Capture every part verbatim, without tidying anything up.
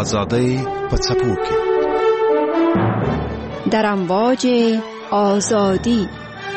آزادی په څپو کې در امواج آزادی.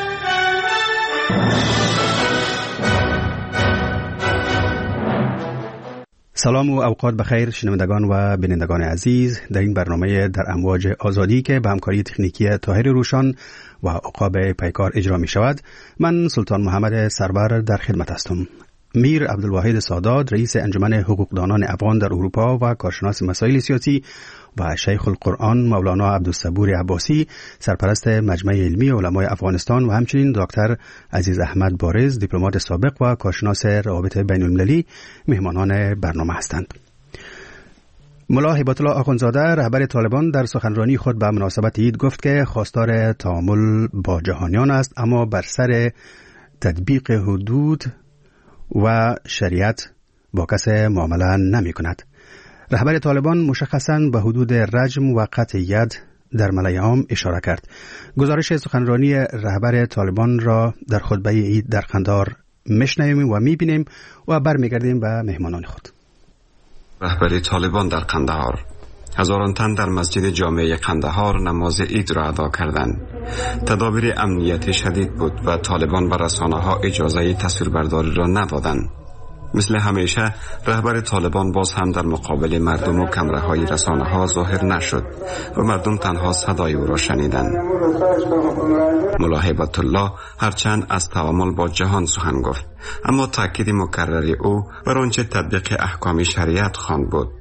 سلام و اوقات بخیر شنوندگان و بینندگان عزیز، در این برنامه در امواج آزادی که به همکاری تکنیکی طاهر روشان و عقاب پیکار اجرا می شود، من سلطان محمد سرور در خدمت هستم. میر عبدالواحد سادات، رئیس انجمن حقوقدانان افغان در اروپا و کارشناس مسائل سیاسی، و شیخ القرآن مولانا عبدالصبور عباسی، سرپرست مجمع علمی علمای افغانستان، و همچنین دکتر عزیز احمد بارز، دیپلمات سابق و کارشناس روابط بین المللی، مهمانان برنامه هستند. ملا هیبت الله آخوندزاده، رهبر طالبان، در سخنرانی خود به مناسبت عید گفت که خواستار تعامل با جهانیان است، اما بر سر تطبیق حدود و شریعت با کس معامله نمی کند. رهبر طالبان مشخصاً به حدود رجم و قطع ید در ملای عام اشاره کرد. گزارش سخنرانی رهبر طالبان را در خطبه عید در قندهار میشنویم و میبینیم و برمیگردیم به مهمانان خود. رهبر طالبان در قندهار. هزاران تن در مسجد جامع قندهار نماز عید را ادا کردند. تدابیر امنیتی شدید بود و طالبان و رسانه‌ها اجازه تصویربرداری را ندادند. مثل همیشه رهبر طالبان باز هم در مقابل مردم و کمره‌های رسانه‌ها ظاهر نشد و مردم تنها صدای او را شنیدند. ملا هیبت الله هرچند از تعامل با جهان سخن گفت، اما تاکید مکرر او بر آنچه تطبیق احکام شریعت خواند بود.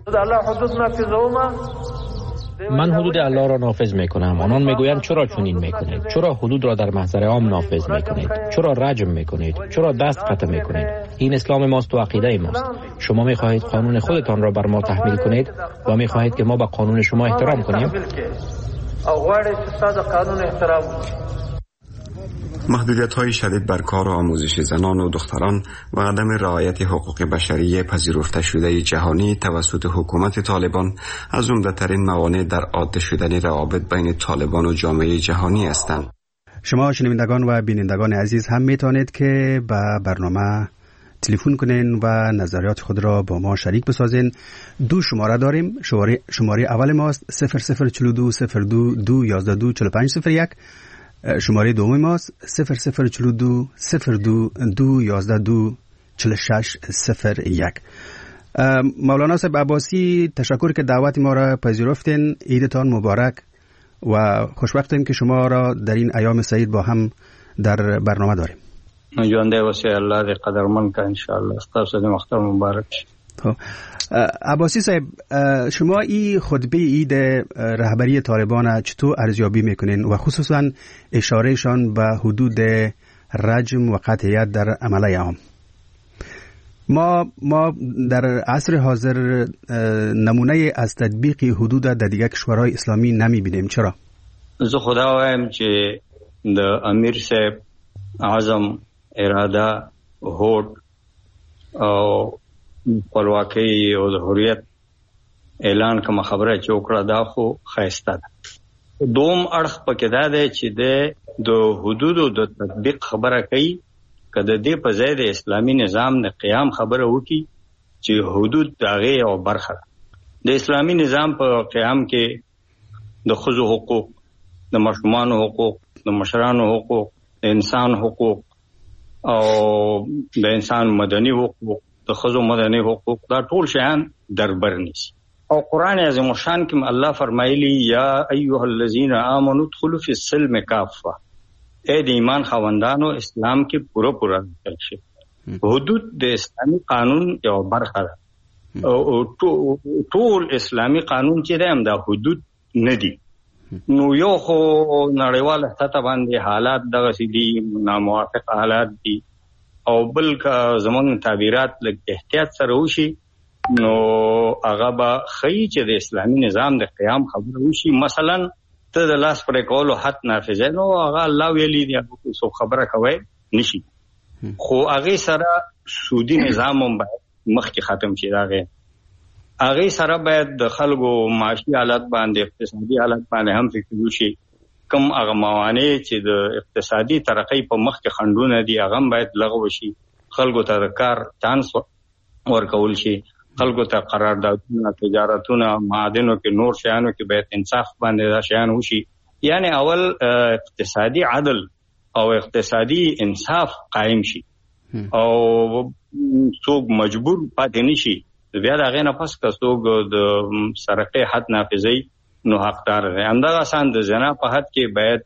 من حدود الله را نافذ میکنم. آنان میگویند چرا چنین میکنید؟ چرا حدود را در محضر عام نافذ میکنید؟ چرا رجم میکنید؟ چرا دست قطع میکنید؟ این اسلام ماست و عقیده ماست. شما میخواهید قانون خودتان را بر ما تحمیل کنید و میخواهید که ما به قانون شما احترام کنیم؟ محدودیت‌های شدید بر کار و آموزش زنان و دختران و عدم رعایت حقوق بشری پذیرفته شده جهانی توسط حکومت طالبان از عمده‌ترین موانع در عاده شدن روابط بین طالبان و جامعه جهانی هستند. شما شنوندگان و بینندگان عزیز هم میتونید که به برنامه تلفن کنین و نظریات خود را با ما شریک بسازین. دو شماره داریم. شماره شماره اول ماست صفر صفر چهل و دو صفر دو دو یازده دو چهل و پنج صفر یک. شماره دوم ماست صفر صفر چهل و دو صفر دو دو یازده دو چهل و شش صفر یک. مولانا صاحب عباسی، تشکر که دعوت ما را پذیرفتین. عیدتان مبارک و خوشوقتیم که شما را در این ایام سعید با هم در برنامه داریم. جانده وسی الله دې قدرمن که انشاءالله. ستاسو د مختار مبارک شي. عباسی صاحب، شما این خطبه عید رهبری طالبان چطور ارزیابی میکنین و خصوصا اشارهشان به حدود رجم و قطع ید در عمله عام؟ ما ما در عصر حاضر نمونه از تطبیق حدود در دیگر کشورهای اسلامی نمیبینیم. چرا؟ زه خدا وایم چې د امیر صاحب عزم، اراده، هوډ او خپلواکۍ او د حریت اعلان کوم خبره چې وکړه دا خو ښایسته ده. دوم اړخ پکې دا دی چې د حدودو د تطبیق خبره کوي، که د دې په ځای د اسلامي نظام د قیام خبره وکړي چې حدود د هغې یوه برخه ده. د اسلامي نظام په قیام کې د ښځو حقوق، د ماشومانو حقوق، د مشرانو حقوق، د انسان حقوق او د انسان مدني حقوق، د ښځو مدني حقوق، دا ټول شیان در بر نیسي. او قرآن عظیم الشان کې الله فرمایلی یا ایها الذین آمنوا ادخلوا فی السلم کافه، اے د ایمان خاوندانو اسلام کې پوره پوره داخل شئ. حدود د اسلامي قانون یو برخه ده او ټول اسلامي قانون چې دی هم دا حدود نه دي. نو یو خو نړیواله سطح باندې حالات دغسې دي، ناموافق حالات دي، او بل که زمونږ تعبیرات لږ احتیاط سره وشي نو هغه به ښیي چې د اسلامي نظام د قیام خبره وشي. مثلا ته د لاس پرې کولو حد نافظ نو هغه الله ویلي دی، هغه څوک خبره کوی نشي، خو هغې سره سودي نظام هم باید مخکې ختم شي. هغې هغې سره باید د خلکو معاشي حالت باندې، اقتصادي حالت باندې هم فکر وشي. کم هغه موانع چې د اقتصادي ترقۍ په مخ کې خنډونه دي هغه هم باید لغوه شي. خلکو ته د کار چانس ورکول شي، خلکو ته قراردادونه، تجارتونه، معادنو کې نور شیانو کې باید انصاف باندې دا شیان وشي. یعنی اول اقتصادي عدل او اقتصادي انصاف قائم شي او څوک مجبور پاتې نشي. بیا دا غي نه پس که څوک د سرقې حد نافذي نو حقدار دی. همدغه سان د زنا په حد کې باید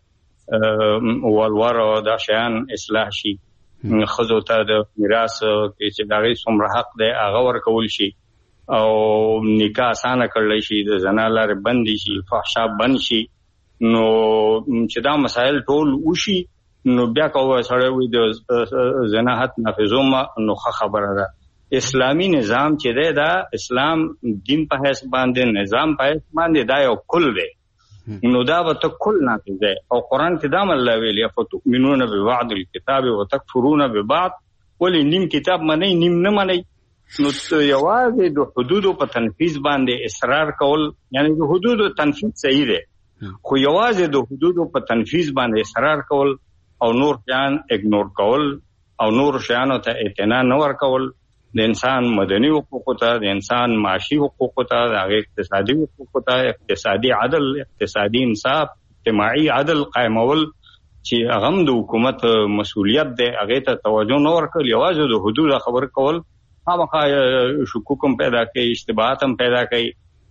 ولور او دا شیان اصلاح شي. خزو ته د میراث کې چې دغه څومره حق دی هغه ورکول شي او نکاح اسانه کړل شي، د زنا لارې بند شي، فحشا بند شي. نو چې دا مسائل ټول وشي نو بیا کوه سره وي د زنا حد نافذوم نو خبره ده. اسلامی نظام چې دی دا اسلام دین په حساب باندې نظام په حساب باندې دا یو کل دی. نو دا به ته کل نافذ دی او قرآن کې دا الله ویلي فتؤمنون ببعض الكتاب وتکفرون ببعض، ولی نیم کتاب منئ نیم نه منئ. نو یوازې د حدودو په تنفیذ باندې اصرار کول، یعنی د حدودو تنفیذ صحیح دی خو یوازې د حدودو په تنفیذ باندې اصرار کول او نور شیان اګنور کول او نور شیانو ته اعتنا نه ورکول، د انسان مدني حقوقو ته، د انسان معاشي حقوقو ته، د اقتصادي حقوقو ته، اقتصادي عدل، اقتصادي انصاف، اجتماعي عدل قائمول چې هغه د حکومت مسؤلیت دی، هغه ته توجه نه ورکول، یوازې د حدود خبر کول هغه شکوک هم پیدا کوي، اشتباهات هم پیدا کوي،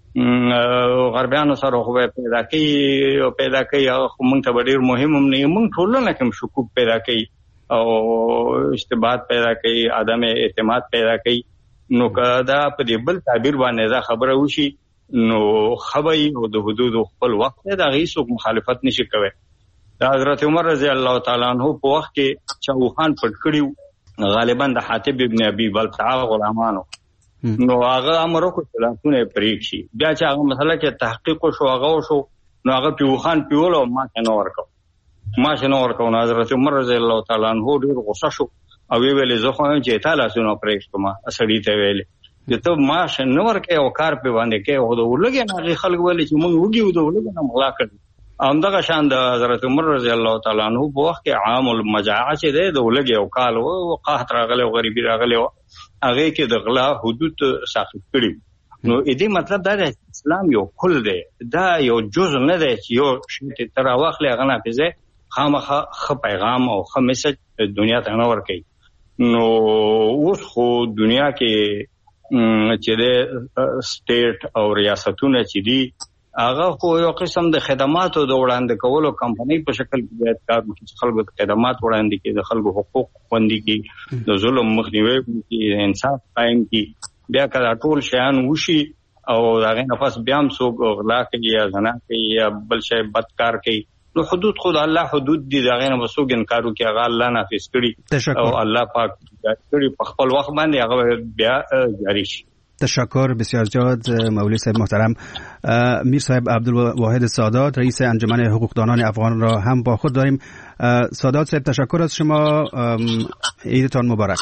غربیانو سره خو پیدا کوي او پیدا کوي خو موږ ته ډېر مهم هم نه، موږ ټولنه کوم شکوک پیدا کوي او اشتباهات پیدا کوي، عدم اعتماد پیدا کوي. نو دا په دې بل تعبیر باندې دا خبره وشي نو خبري او د حدود خپل وخت دا غیسو مخالفت نشي کوي. دا حضرت عمر رضی الله تعالی عنہ په وخت کې چوخان پټ کړیو غالبا د حاتب ابن ابي بلتعه غلامانو، نو هغه امر وکړ چې لاسونه پرېږ شي. بیا چې هغه مسله کې تحقیق شو هغه شو نو هغه پیوخان پیول او ما نه ورکو ما شنو ورکو. حضرت عمر رضی الله تعالی عنہ ډیر غصه شو او ویل زه خو چې تعالی سونه پرېږ کوم اسړی ته ویل چې ته ما شنو ورکه او کار په باندې کې هو د ولګي نه خلک ویل چې مونږ وګیو د ولګي نه مغلا کړ. همدغه شان د حضرت عمر رضی الله تعالی عنہ په وخت کې عام المجاعه چې د ولګي او کال او قحط راغله او غریبي راغله هغه کې د غلا حدود ساخت کړي. نو دې مطلب دا دی اسلام یو کل دی، دا یو جزء نه دی چې یو شی تر واخلې غنا پیځه خامخا خ پیغام او خ میسج دنیا ته نه ورکي. نو اوس خو دنیا کې چې د سټیټ او ریاستونه چې دي هغه خو یو قسم د خدماتو د وړاندې کولو کمپنۍ په شکل کې باید کار وکړي چې خلکو ته خدمات وړاندې کړي، د خلکو حقوق خوندي کړي، د ظلم مخنیوي کړي، انصاف قائم کړي. بیا کله ټول شیان وشي او هغه نفس بیا هم څوک غلا کوي یا زنا کوي یا بل شی بدکار کوي نو حدود خود الله حدود دي، هغه نه وسوګ انکار کوي، هغه الله نافذ کړي او الله پاک کړي په خپل وخت باندې هغه بیا جاری شي. تشکر بسیار زیاد مولوی صاحب محترم. میر صاحب عبدالواحد سادات رئیس انجمن حقوقدانان افغان را هم با خود داریم. سادات صاحب تشکر از شما، عیدتان مبارک.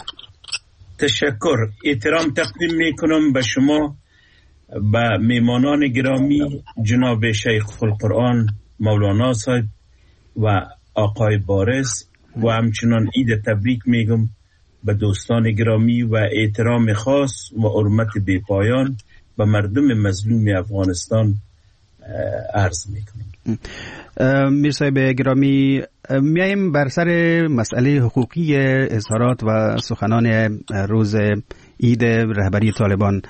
تشکر، احترام تقدیم میکنم به شما، به میمانان گرامی جناب شیخ القرآن مولانا صاحب و آقای بارز و همچنان عید تبریک میگم به دوستان گرامی و احترام خاص و حرمت بی‌پایان به مردم مظلوم افغانستان عرض میکنم. میر صاحب گرامی، میایم بر سر مسئله حقوقی اظهارات و سخنان روز عید رهبری طالبان.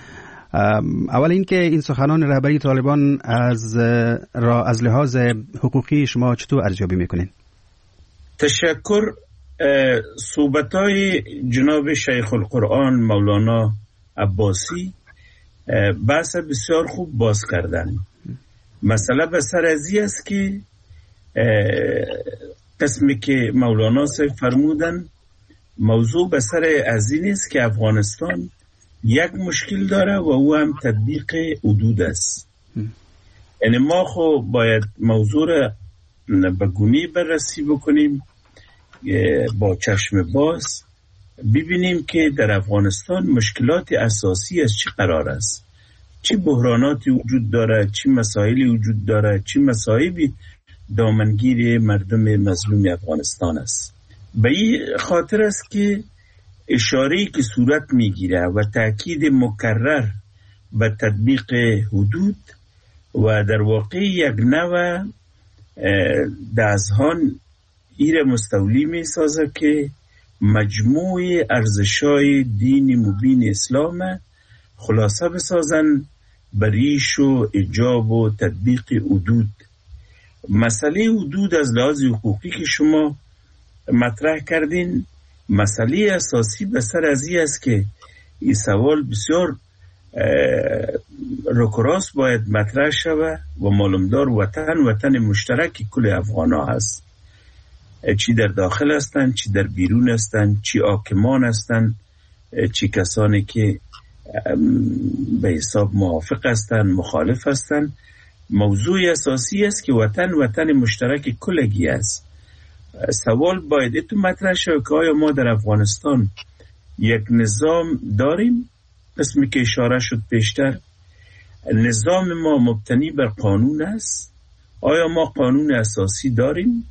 اول اینکه این سخنان رهبری طالبان از را از لحاظ حقوقی شما چطور ارزیابی میکنین؟ تشکر. صحبت‌های جناب شیخ القرآن مولانا عباسی بحث بسیار خوب باز کردن. مسئله به سر ازی است که قسمی که مولانا صاحب فرمودن موضوع به سر ازی نیست که افغانستان یک مشکل داره و او هم تطبیق حدود است. یعنی ما خو باید موضوع را به گونی بررسی بکنیم با چشم باز، ببینیم که در افغانستان مشکلات اساسی از چی قرار است، چی بحراناتی وجود داره، چی مسائلی وجود داره، چی مسائبی دامنگیر مردم مظلوم افغانستان است. به این خاطر است که اشاره‌ای که صورت میگیره و تأکید مکرر به تطبیق حدود و در واقع یک نوع دزهان ایره مستولی می سازه که مجموع ارزشای دین مبین اسلام خلاصه بسازن بریش و اجاب و تطبیق حدود. مسئله حدود از لحاظ حقوقی که شما مطرح کردین مسئله اساسی بسر از این است که این سوال بسیار رکراس باید مطرح شود و معلومدار وطن وطن مشترک کل افغان ها هست، چی در داخل هستند چی در بیرون هستند، چی حاکمان هستند چی کسانی که به حساب موافق هستند مخالف هستند. موضوع اساسی است که وطن وطن مشترک کلگی است. سوال باید اتو مطرح شود که آیا ما در افغانستان یک نظام داریم قسمی که اشاره شد پیشتر، نظام ما مبتنی بر قانون است؟ آیا ما قانون اساسی داریم؟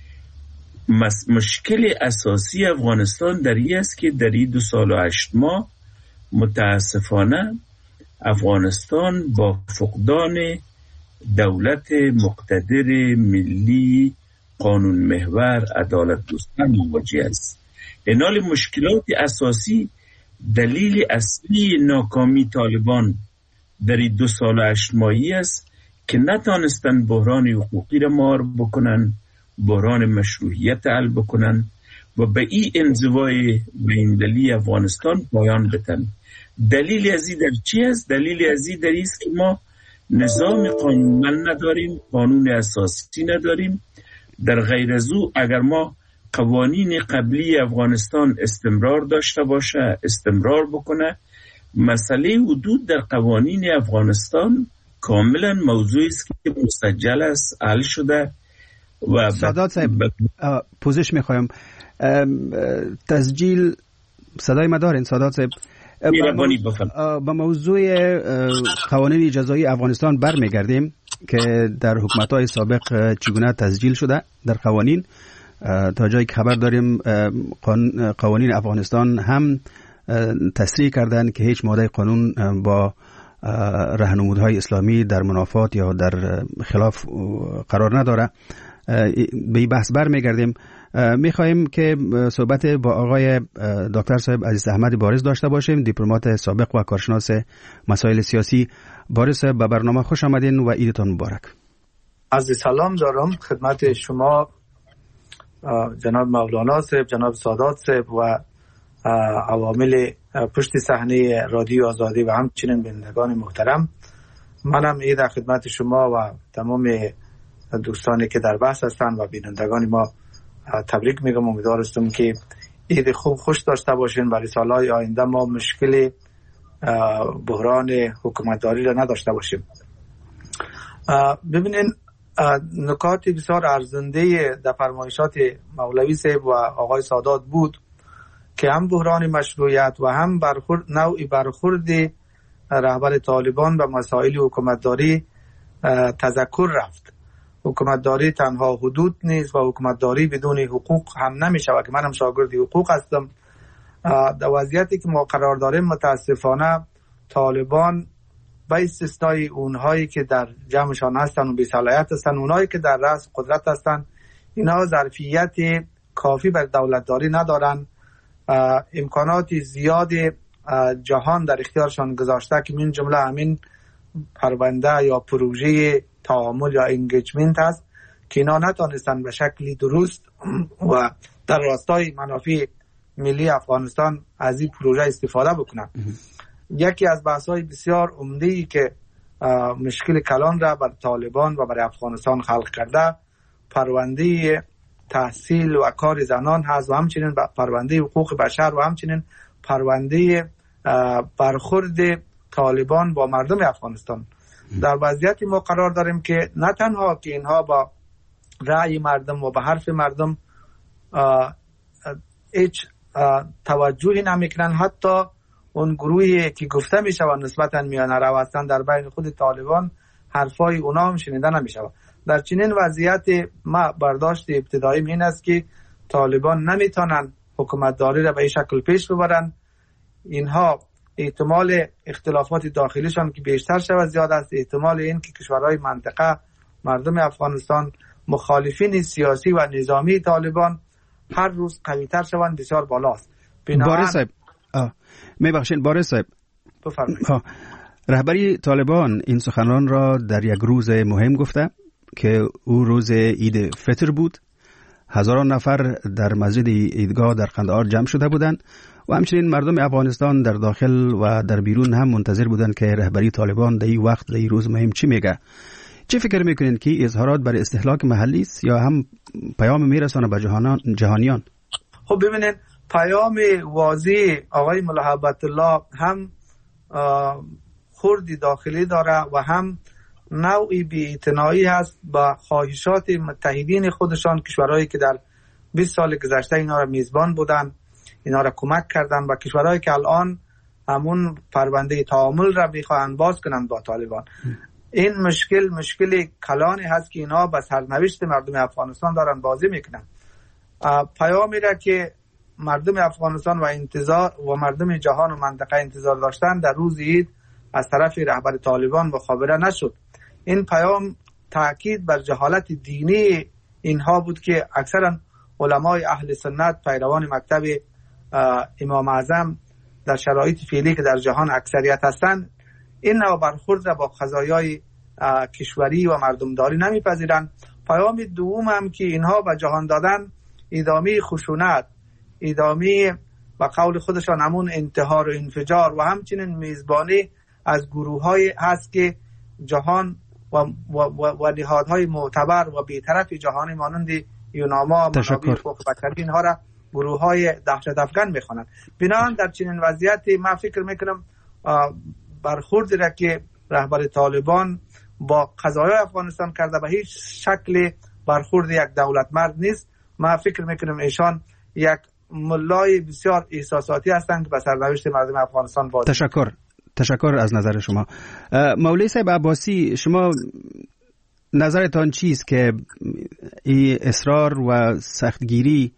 مشکل اساسی افغانستان در این است که در این دو سال و هشت ماه متاسفانه افغانستان با فقدان دولت مقتدر ملی قانون محور عدالت دوستان مواجه است. اینال مشکلات اساسی دلیل اصلی ناکامی طالبان در این دو سال و هشت ماهی است که نتانستن بحران حقوقی را مهار بکنن، بحران مشروعیت حل بکنن و به این انزوای بین‌المللی افغانستان پایان بدن. دلیل ازی در چی است؟ دلیل ازی در است که ما نظام قانونمند نداریم، قانون اساسی نداریم. در غیر از او اگر ما قوانین قبلی افغانستان استمرار داشته باشه، استمرار بکنه، مسئله حدود در قوانین افغانستان کاملا موضوعی است که مسجل است، حل شده. و سادات صاحب پوزش میخوایم تسجیل صدای ما دارین سادات صاحب؟ با موضوع قوانین جزایی افغانستان برمیگردیم که در حکومت‌های سابق چگونه تسجیل شده در قوانین. تا جایی که خبر داریم قوانین افغانستان هم تصریح کردن که هیچ ماده قانون با راهنمودهای اسلامی در منافات یا در خلاف قرار نداره. به این بحث برمیگردیم. میخواهیم که صحبت با آقای دکتر صاحب عزیز احمد بارز داشته باشیم، دیپلمات سابق و کارشناس مسائل سیاسی. بارز صاحب به برنامه خوش آمدین و عیدتان مبارک. عرض سلام دارم خدمت شما جناب مولانا صاحب، جناب سادات صاحب و عوامل پشت صحنه رادیو آزادی و همچنین بینندگان محترم. منم عید خدمت شما و تمام دوستانی که در بحث هستن و بینندگان ما تبریک میگم. امیدوار هستم که عید خوب خوش داشته باشین برای سالهای آینده ما مشکل بحران حکومتداری را نداشته باشیم. ببینین نکات بسیار ارزنده در فرمایشات مولوی صاحب و آقای سادات بود که هم بحران مشروعیت و هم برخورد نوعی برخورد رهبر طالبان به مسائل حکومتداری تذکر رفت. حکومتداری تنها حدود نیست و حکومتداری بدون حقوق هم نمیشه و که منم شاگرد حقوق هستم. در وضعیتی که ما قرار داریم متاسفانه طالبان به استثنای اونهایی که در جمعشان هستن و بی‌صلاحیت هستن، اونهایی که در رأس قدرت هستن، اینا ظرفیت کافی بر دولتداری ندارن. امکانات زیاد جهان در اختیارشان گذاشته که من جمله همین پرونده یا پروژه تعامل یا انگیجمنت هست که اینا نتانستن به شکلی درست و در راستای منافع ملی افغانستان از این پروژه استفاده بکنن. یکی از بحث‌های بسیار عمده‌ای که مشکل کلان را بر طالبان و بر افغانستان خلق کرده پرونده تحصیل و کار زنان هست و همچنین پرونده حقوق بشر و همچنین پرونده برخورد طالبان با مردم افغانستان. در وضعیتی ما قرار داریم که نه تنها که اینها با رأی مردم و به حرف مردم هیچ توجهی نمیکنن، حتی اون گروهی که گفته میشه و نسبتا میانه رو هستن در بین خود طالبان حرفای اونا هم شنیده نمیشه. در چنین وضعیت ما برداشت ابتدایی این است که طالبان نمیتونن حکومتداری را به این شکل پیش ببرند. اینها احتمال اختلافات داخلیشان که بیشتر شود زیاد است. احتمال این که کشورهای منطقه، مردم افغانستان، مخالفین سیاسی و نظامی طالبان هر روز قوی‌تر شوند بسیار بالاست. بارس صاحب میبخشید بارس صاحب بفرمایید. رهبری طالبان این سخنان را در یک روز مهم گفته که او روز عید فطر بود. هزاران نفر در مسجد عیدگاه در قندهار جمع شده بودند و همچنین مردم افغانستان در داخل و در بیرون هم منتظر بودند که رهبری طالبان در این وقت در این روز مهم چی میگه. چه فکر میکنین که اظهارات برای استهلاک محلی است یا هم پیام میرسانه به جهانیان؟ خب ببینید، پیام واضح آقای ملا هیبت الله هم خردی داخلی داره و هم نوعی بی‌اعتنایی هست با خواهشات متحدین خودشان، کشورهایی که در بیست سال گذشته اینا را میزبان بودن، اینا را کمک کردن و کشورهایی که الان همون پرونده تعامل را میخواهند باز کنند با طالبان. این مشکل مشکل کلانی هست که اینا به سرنوشت مردم افغانستان دارن بازی میکنن. پیامی را که مردم افغانستان و انتظار و مردم جهان و منطقه انتظار داشتن در روز عید از طرف رهبر طالبان مخابره نشد. این پیام تاکید بر جهالت دینی اینها بود که اکثرا علمای اهل سنت، پیروان مکتب امام اعظم در شرایط فعلی که در جهان اکثریت هستند، این نوع برخورد را با قضایای کشوری و مردمداری نمیپذیرند. پیام دوم هم که اینها به جهان دادن ادامه خشونت، ادامه و قول خودشان همون انتحار و انفجار و همچنین میزبانی از گروه‌های هست که جهان و, و, و, و نهادهای معتبر و بی‌طرف جهانی مانند یوناما، منابع حقوق بشری اینها را گروه‌های دهشت افکن می‌خوانند. بنابراین در چنین وضعیتی من فکر می‌کنم برخوردی را که رهبر طالبان با قضایای افغانستان کرده به هیچ شکل برخورد یک دولتمرد نیست. من فکر می‌کنم ایشان یک ملای بسیار احساساتی هستند که به سرنوشت مردم افغانستان بازی. تشکر تشکر از نظر شما. مولوی صاحب عباسی، شما نظرتان چیست که این اصرار و سختگیری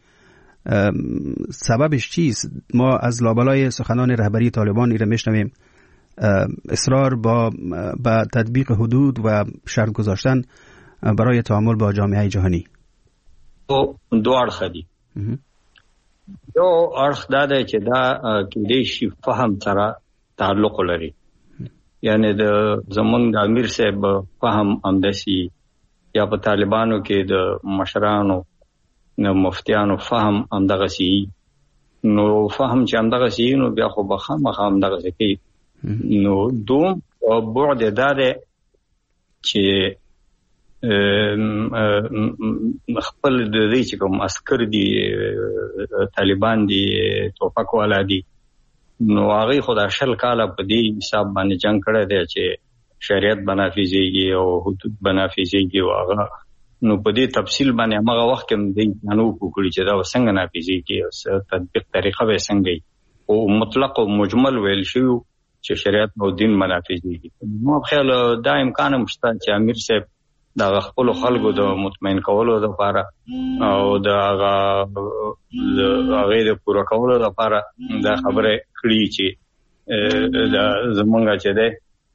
سببش چیست؟ ما از لابلای سخنان رهبری طالبان ایره میشنویم اصرار با با تطبیق حدود و شرط گذاشتن برای تعامل با جامعه جهانی. دو دو اړخ دي. یو اړخ دا دی چې دا کېدای شي فهم سره تعلق لري، یعنی د زمونږ د امیر صاحب فهم همداسي یا په طالبانو کې د مشرانو نو مفتیانو فهم همدغسي، نو فهم چې همدغسي نو بیا خو به خامخا همدغسي کوي. نو دوم بعد دا دی چې خپل د دې چې کوم عسكر دي طالبان دي توپک والا دي، نو هغه خو د شل کاله په دې حساب باندې جنگ کړی دی چې شریعت بنافذيږي او حدود بنافذيږي او هغه نو په دې تفصیل باندې هغه وخت کې د نو کوکړي چې دا څنګه نافذيږي او تطبیق طریقه به څنګه او مطلق او مجمل ویل شو چې شریعت او دین منافذيږي. نو خیال دا امکان مشته چې امیر صاحب دا خپل خلکو د مطمئن کولو لپاره او دا هغه د پوره کولو لپاره دا خبره کړی چې دا زمونږ چې ده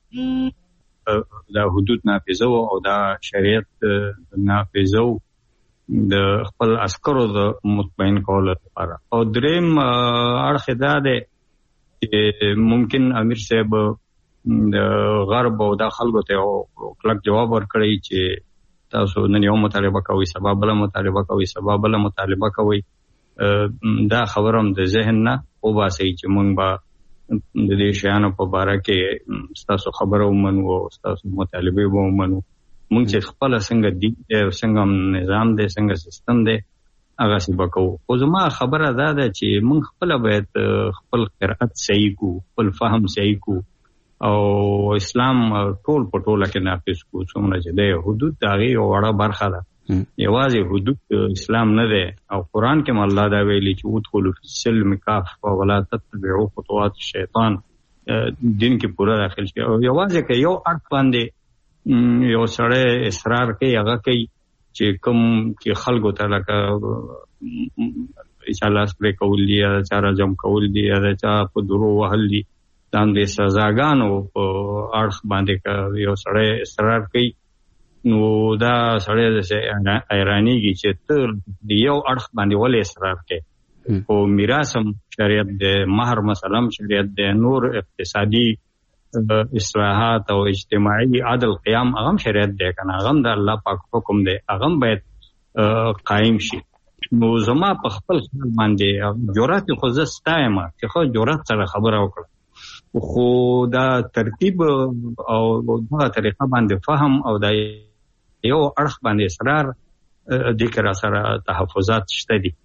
دا حدود نافذو او دا شریعت نافذو د خپل عسکرو د مطمئن کولو لپاره. او دریم اړخ دا ده چې ممکن امیر صاحب د غرب او د خلکو ته کلک جواب ورکړي چې تاسو نن یو مطالبه کوي سبا بل مطالبه کوي سبا بل مطالبه کوي. دا خبرم د ذهن نه او باسي چې مونږ به د دې شیانو په اړه کې تاسو خبرو ومنو او تاسو مطالبه ومنو. مونږ چې خپل څنګه دي څنګه نظام دی څنګه سیستم دی هغه څه وکړو. خو زما خبره دا ده چې مونږ خپل باید خپل قرأت صحیح کو، خپل فهم صحیح کو او اسلام ټول په ټوله کې نافذ کو. څومره چې دی حدود د هغې یوه وړه برخه ده، یوازې حدود اسلام نه دی. او قرآن کې هم الله دا ویلي چې ادخلوا فی السلم کافة ولا تتبعوا خطوات الشیطان، دین کې پوره داخل شي. او یوازې که یو اړخ باندې یو سړی اصرار کوي هغه کوي چې کوم چې خلکو ته لکه چاله سپری کول دي یا چا رجم کول دي یا چا په درو وهل دي دا د سزاګانو په اړخ باندې یو سړی اصرار کوي نو دا سړی د ایرانیږي چې ته د یو اړخ باندې ولې اصرار کوي او میراثم شریعت د مہر مثلا شریعت د نور اقتصادي اصلاحات او اجتماعي عدل قیام هغه شریعت دی کنه هغه د الله پاک حکم دی هغه باید قائم شي نو زما په خپل خیال باندې جرأت خو زستایم چې خو جرأت سره خبره وکړه خو دا ترتیب او دا طریقه باندې فهم او دا یو اړخ باندې اصرار د کرا سره تحفظات شته دي.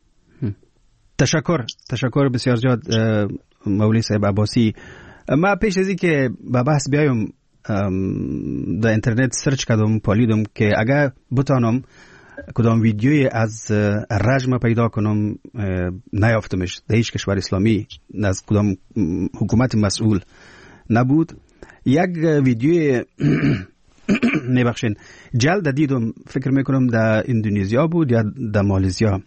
تشکر تشکر بسیار زیاد مولوی صاحب عباسی. ما پیش از اینکه به بحث بیایم در اینترنت سرچ کردم پالیدم که اگر بتانم کدام ویدیوی از رجم پیدا کنم نیافتمش در هیچ کشور اسلامی از کدام حکومت مسئول نبود. یک ویدیوی میبخشین جلد دیدم فکر میکنم در اندونزیا بود یا در مالزیا.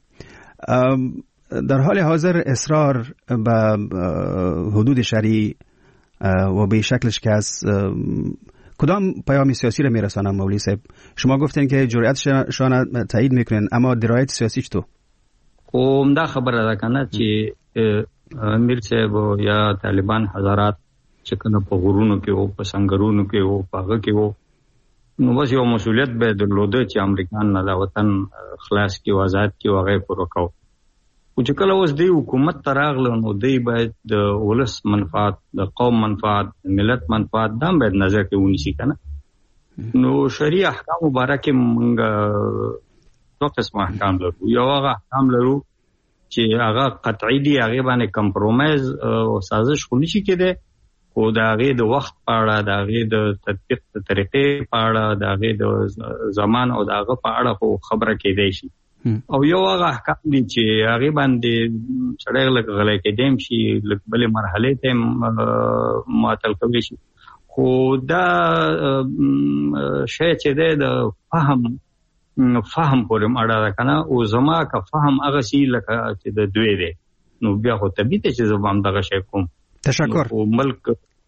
در حال حاضر اصرار به حدود شرعی و به شکلش که از کدام پیام سیاسی را میرسانم مولوی صاحب؟ شما گفتین که جرأتشان تایید میکنین اما درایت سیاسی چطور؟ اوم دا خبره ده کنه چې امیر صاحب یا طالبان حضرات چې کنه په غرونو کې او په سنگرونو کې او په هغه کې وو نو بس یو مسؤلیت به درلوده چې امریکان نه دا وطن خلاص کی او آزاد کی او هغه پوره کو او چې کله اوس دی حکومت تراغله نو دی باید د ولس منفعت د قوم منفعت ملت منفعت دا باید نظر کې ونیسي کنه نو شریع احکام مبارک موږ دوه قسم احکام لرو یو هغه احکام لرو چې هغه قطعی دی هغه باندې کمپرومایز او سازش خو نشي کېده او دا هغه د وخت په اړه دا هغه د تطبیق طریقې په اړه دا هغه د زمان او دا هغه په اړه خو خبره کېدای شي او یو هغه احکام دي چې هغه باندې سړی لږ غلی کېدیم شي لږ بلې مرحلې ته معطل کوي شي خو دا شی چې دی د فهم فهم پورې اړه ده کنه او زما که فهم هغه سي لکه چې د دوی دی نو بیا خو طبیعي دی چې زه به همدغه شی کوم. تشکر. او ملک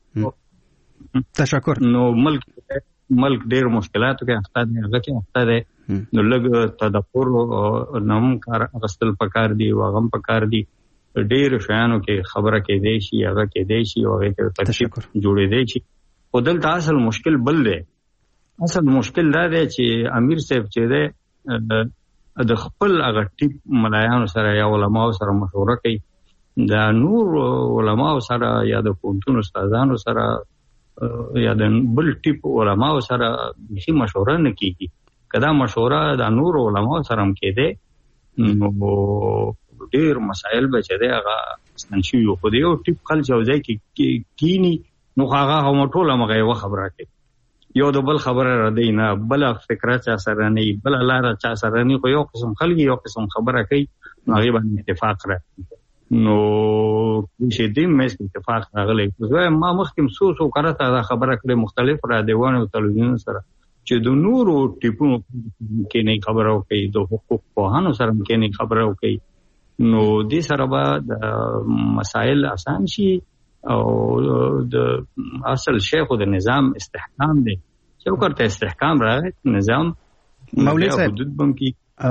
تشکر. نو ملک ملک ډېر مشکلاتو کې اخته دی هغه کې اخته دی نو لږ تدبر نوم کار اغستل پکار دی او هغه پکار دی ډېر شیانو کې خبره کېدای شي هغه کېدای شي او هغه ته ترتیب جوړېدای شي خو دلته اصل مشکل بل دی. اصل مشکل دا دی چې امیر صاحب چې دی د خپل هغه ټیپ ملایانو سره یا علماو سره مشوره کوي دا نور علماو سره یا د پوهنتون استادانو سره یا د بل ټیپ علماو سره هیڅ مشوره نه کیږي. کدا مشوره د نور علماو سره هم کېده نو ډېر مسائل به چې دی هغه ستنشي یو خو د یو ټیپ خلک یو ځای کې کینی نو هغه هم ټوله مغه یو خبره کوي یو د بل خبره را دی نه بل فکر چا سره نه بل لار چا سره نه خو یو قسم خلک یو قسم خبره کوي نو هغه باندې اتفاق راځي نو چې دې مېس اتفاق راغلی زه ما مخکې سو سو کارته دا خبره کړې مختلف را دیوانه او تلویزیون سره چې د نورو ټیپونو کې نه خبره وکړي د حقوق په هانو سره کې نه خبره وکړي نو دې سره به د مسائل آسان شي او د اصل شیخ د نظام استحکام دی چې وکړته استحکام راغی نظام مولوی صاحب حدود بم کی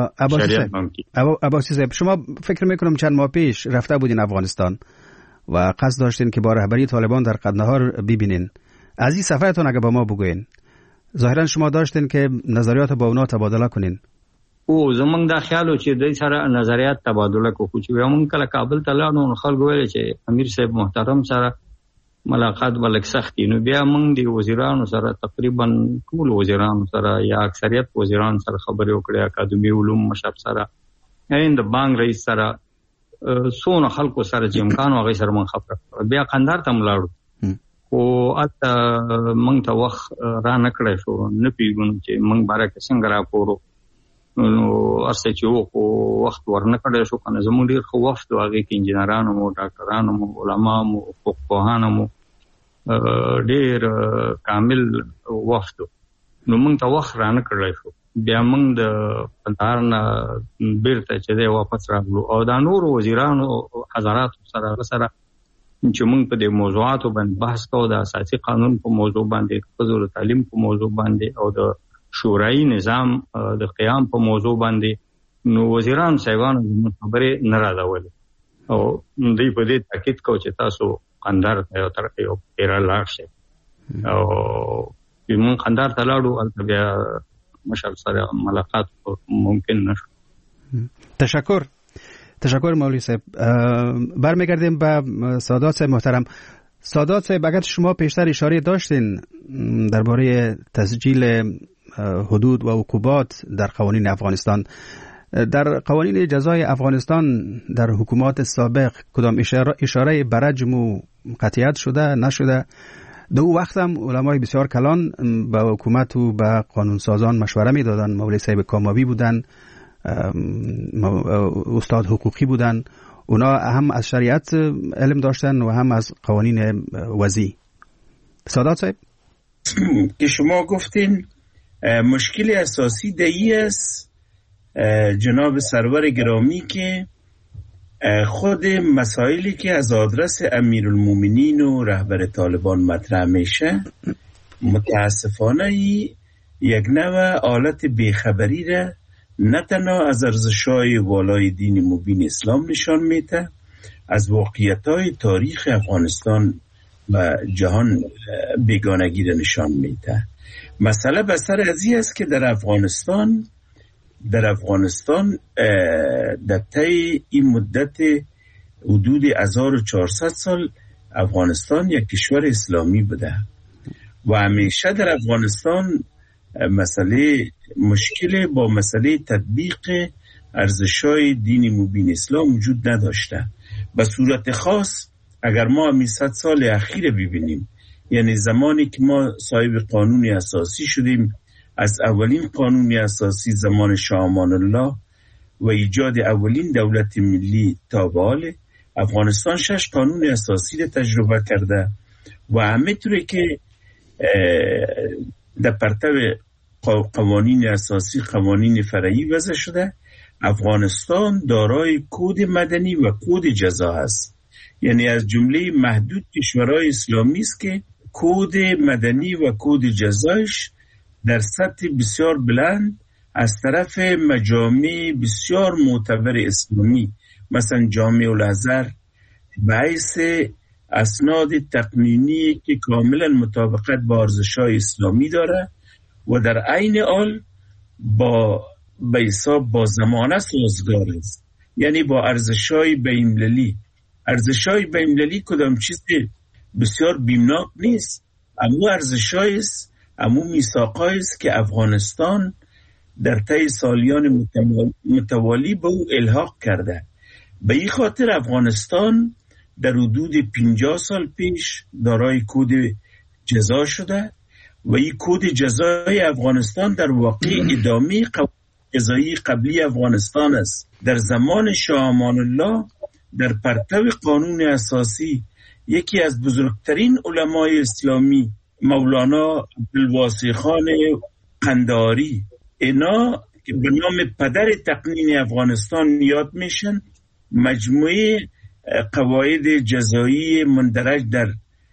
عباسی صاحب شما فکر میکنم چند ماه پیش رفته بودین افغانستان و قصد داشتین که با رهبری طالبان در قندهار ببینین. از این سفرتون اگه با ما بگوین ظاهرا شما داشتین که نظریات با اونا تبادله کنین. او زمونږ دا خیالو چې د سره نظریات تبادله کوو چې موږ کله کابل ته لاړو خلکو ویل چې امیر صاحب محترم سره ملاقات ولک سختي نو بیا موږ د وزیرانو سره تقریبا ټول وزیرانو سره یا اکثریت وزیرانو سره خبرې وکړې اکاډمي علوم مشرف سره هند بانک رئیس سره سونه خلکو سره چې امکان هغه سره موږ خبره بیا قندهار ته ملاړو او اته موږ ته وخت را نکړې شو نه پیګون چې موږ بارے څنګه راپورو نو ارسه چې وو وخت ورنه کړی شو کنه زموږ ډیر خو وخت واغې کې انجنیرانو مو ډاکټرانو مو علما مو حقوق پوهانو مو ډیر کامل وخت نو موږ ته وخت رانه کړی شو بیا موږ د قندهار نه بیرته چې دی واپس راغلو او دا نور وزیرانو حضرات سره سره چې موږ په دې موضوعاتو باندې بحث کوو، د اساسي قانون په موضوع باندې، د ښځو تعلیم په موضوع باندې او د شورایي نظام د قیام په موضوع باندې، نو وزیران صاحبانو زموږ خبرې نه راځولې او دوی په دې تاکید کوي چې تاسو قندهار ته یو تر یو پیره لاړ شئ او موږ قندهار ته لاړو، هلته بیا مشر سره ملاقات ممکن نشد. تشکر تشکر مولوی صاحب. برمیگردیم به سادات صاحب محترم. سادات صاحب، اگر شما پیشتر اشاره داشتین درباره تسجیل حدود و عقوبات در قوانین افغانستان، در قوانین جزای افغانستان در حکومات سابق کدام اشاره, اشاره به رجم و قطعیت شده نشده؟ دو وقت هم علمای بسیار کلان به حکومت و به قانونسازان مشوره می دادن. مولوی صاحب کامابی بودن، استاد حقوقی بودن، اونا هم از شریعت علم داشتن و هم از قوانین وضعی. سادات صاحب که شما گفتین مشکل اساسی دایی است جناب سرور گرامی که خود مسائلی که از آدرس امیرالمومنین و رهبر طالبان مطرح میشه متاسفانه یک نوع حالت بیخبری را نه تنها از ارزش‌های والای دین مبین اسلام نشان میده، از واقعیت‌های تاریخ افغانستان و جهان بیگانگی را نشان میده. مسئله بسر ازی است که در افغانستان در افغانستان در طی این مدت حدود هزار و چهارصد سال افغانستان یک کشور اسلامی بوده و همیشه در افغانستان مسئله مشکل با مسئله تطبیق ارزش‌های دین مبین اسلام وجود نداشته. به صورت خاص اگر ما همین صد سال اخیر ببینیم، یعنی زمانی که ما صاحب قانون اساسی شدیم، از اولین قانون اساسی زمان شاه امان الله و ایجاد اولین دولت ملی تا به حال، افغانستان شش قانون اساسی را تجربه کرده و همینطوری که در پرتو قوانین اساسی قوانین فرعی وضع شده، افغانستان دارای کد مدنی و کد جزا است. یعنی از جمله محدود کشورهای اسلامی است که کد مدنی و کد جزایش در سطح بسیار بلند از طرف مجامع بسیار معتبر اسلامی مثلا جامع الازهر به حیث اسناد تقنینی که کاملا مطابقت با ارزش‌های اسلامی داره و در عین حال با به حساب با زمانه سازگار است، یعنی با ارزش‌های بین‌المللی. ارزش‌های بین‌المللی کدام چیز بسیار بیمناک نیست، اما ارزش‌هایی است، اما میثاق‌هایی است که افغانستان در طی سالیان متوالی به او الحاق کرده. به این خاطر افغانستان در حدود پنجاه سال پیش دارای کد جزا شده و این کد جزای افغانستان در واقع ادامه جزایی قبلی افغانستان است. در زمان شاه امان الله در پرتو قانون اساسی یکی از بزرگترین علمای اسلامی مولانا عبدالواسع خان قندهاری، اینا که به نام پدر تقنین افغانستان یاد میشن، مجموعه قواعد جزایی مندرج در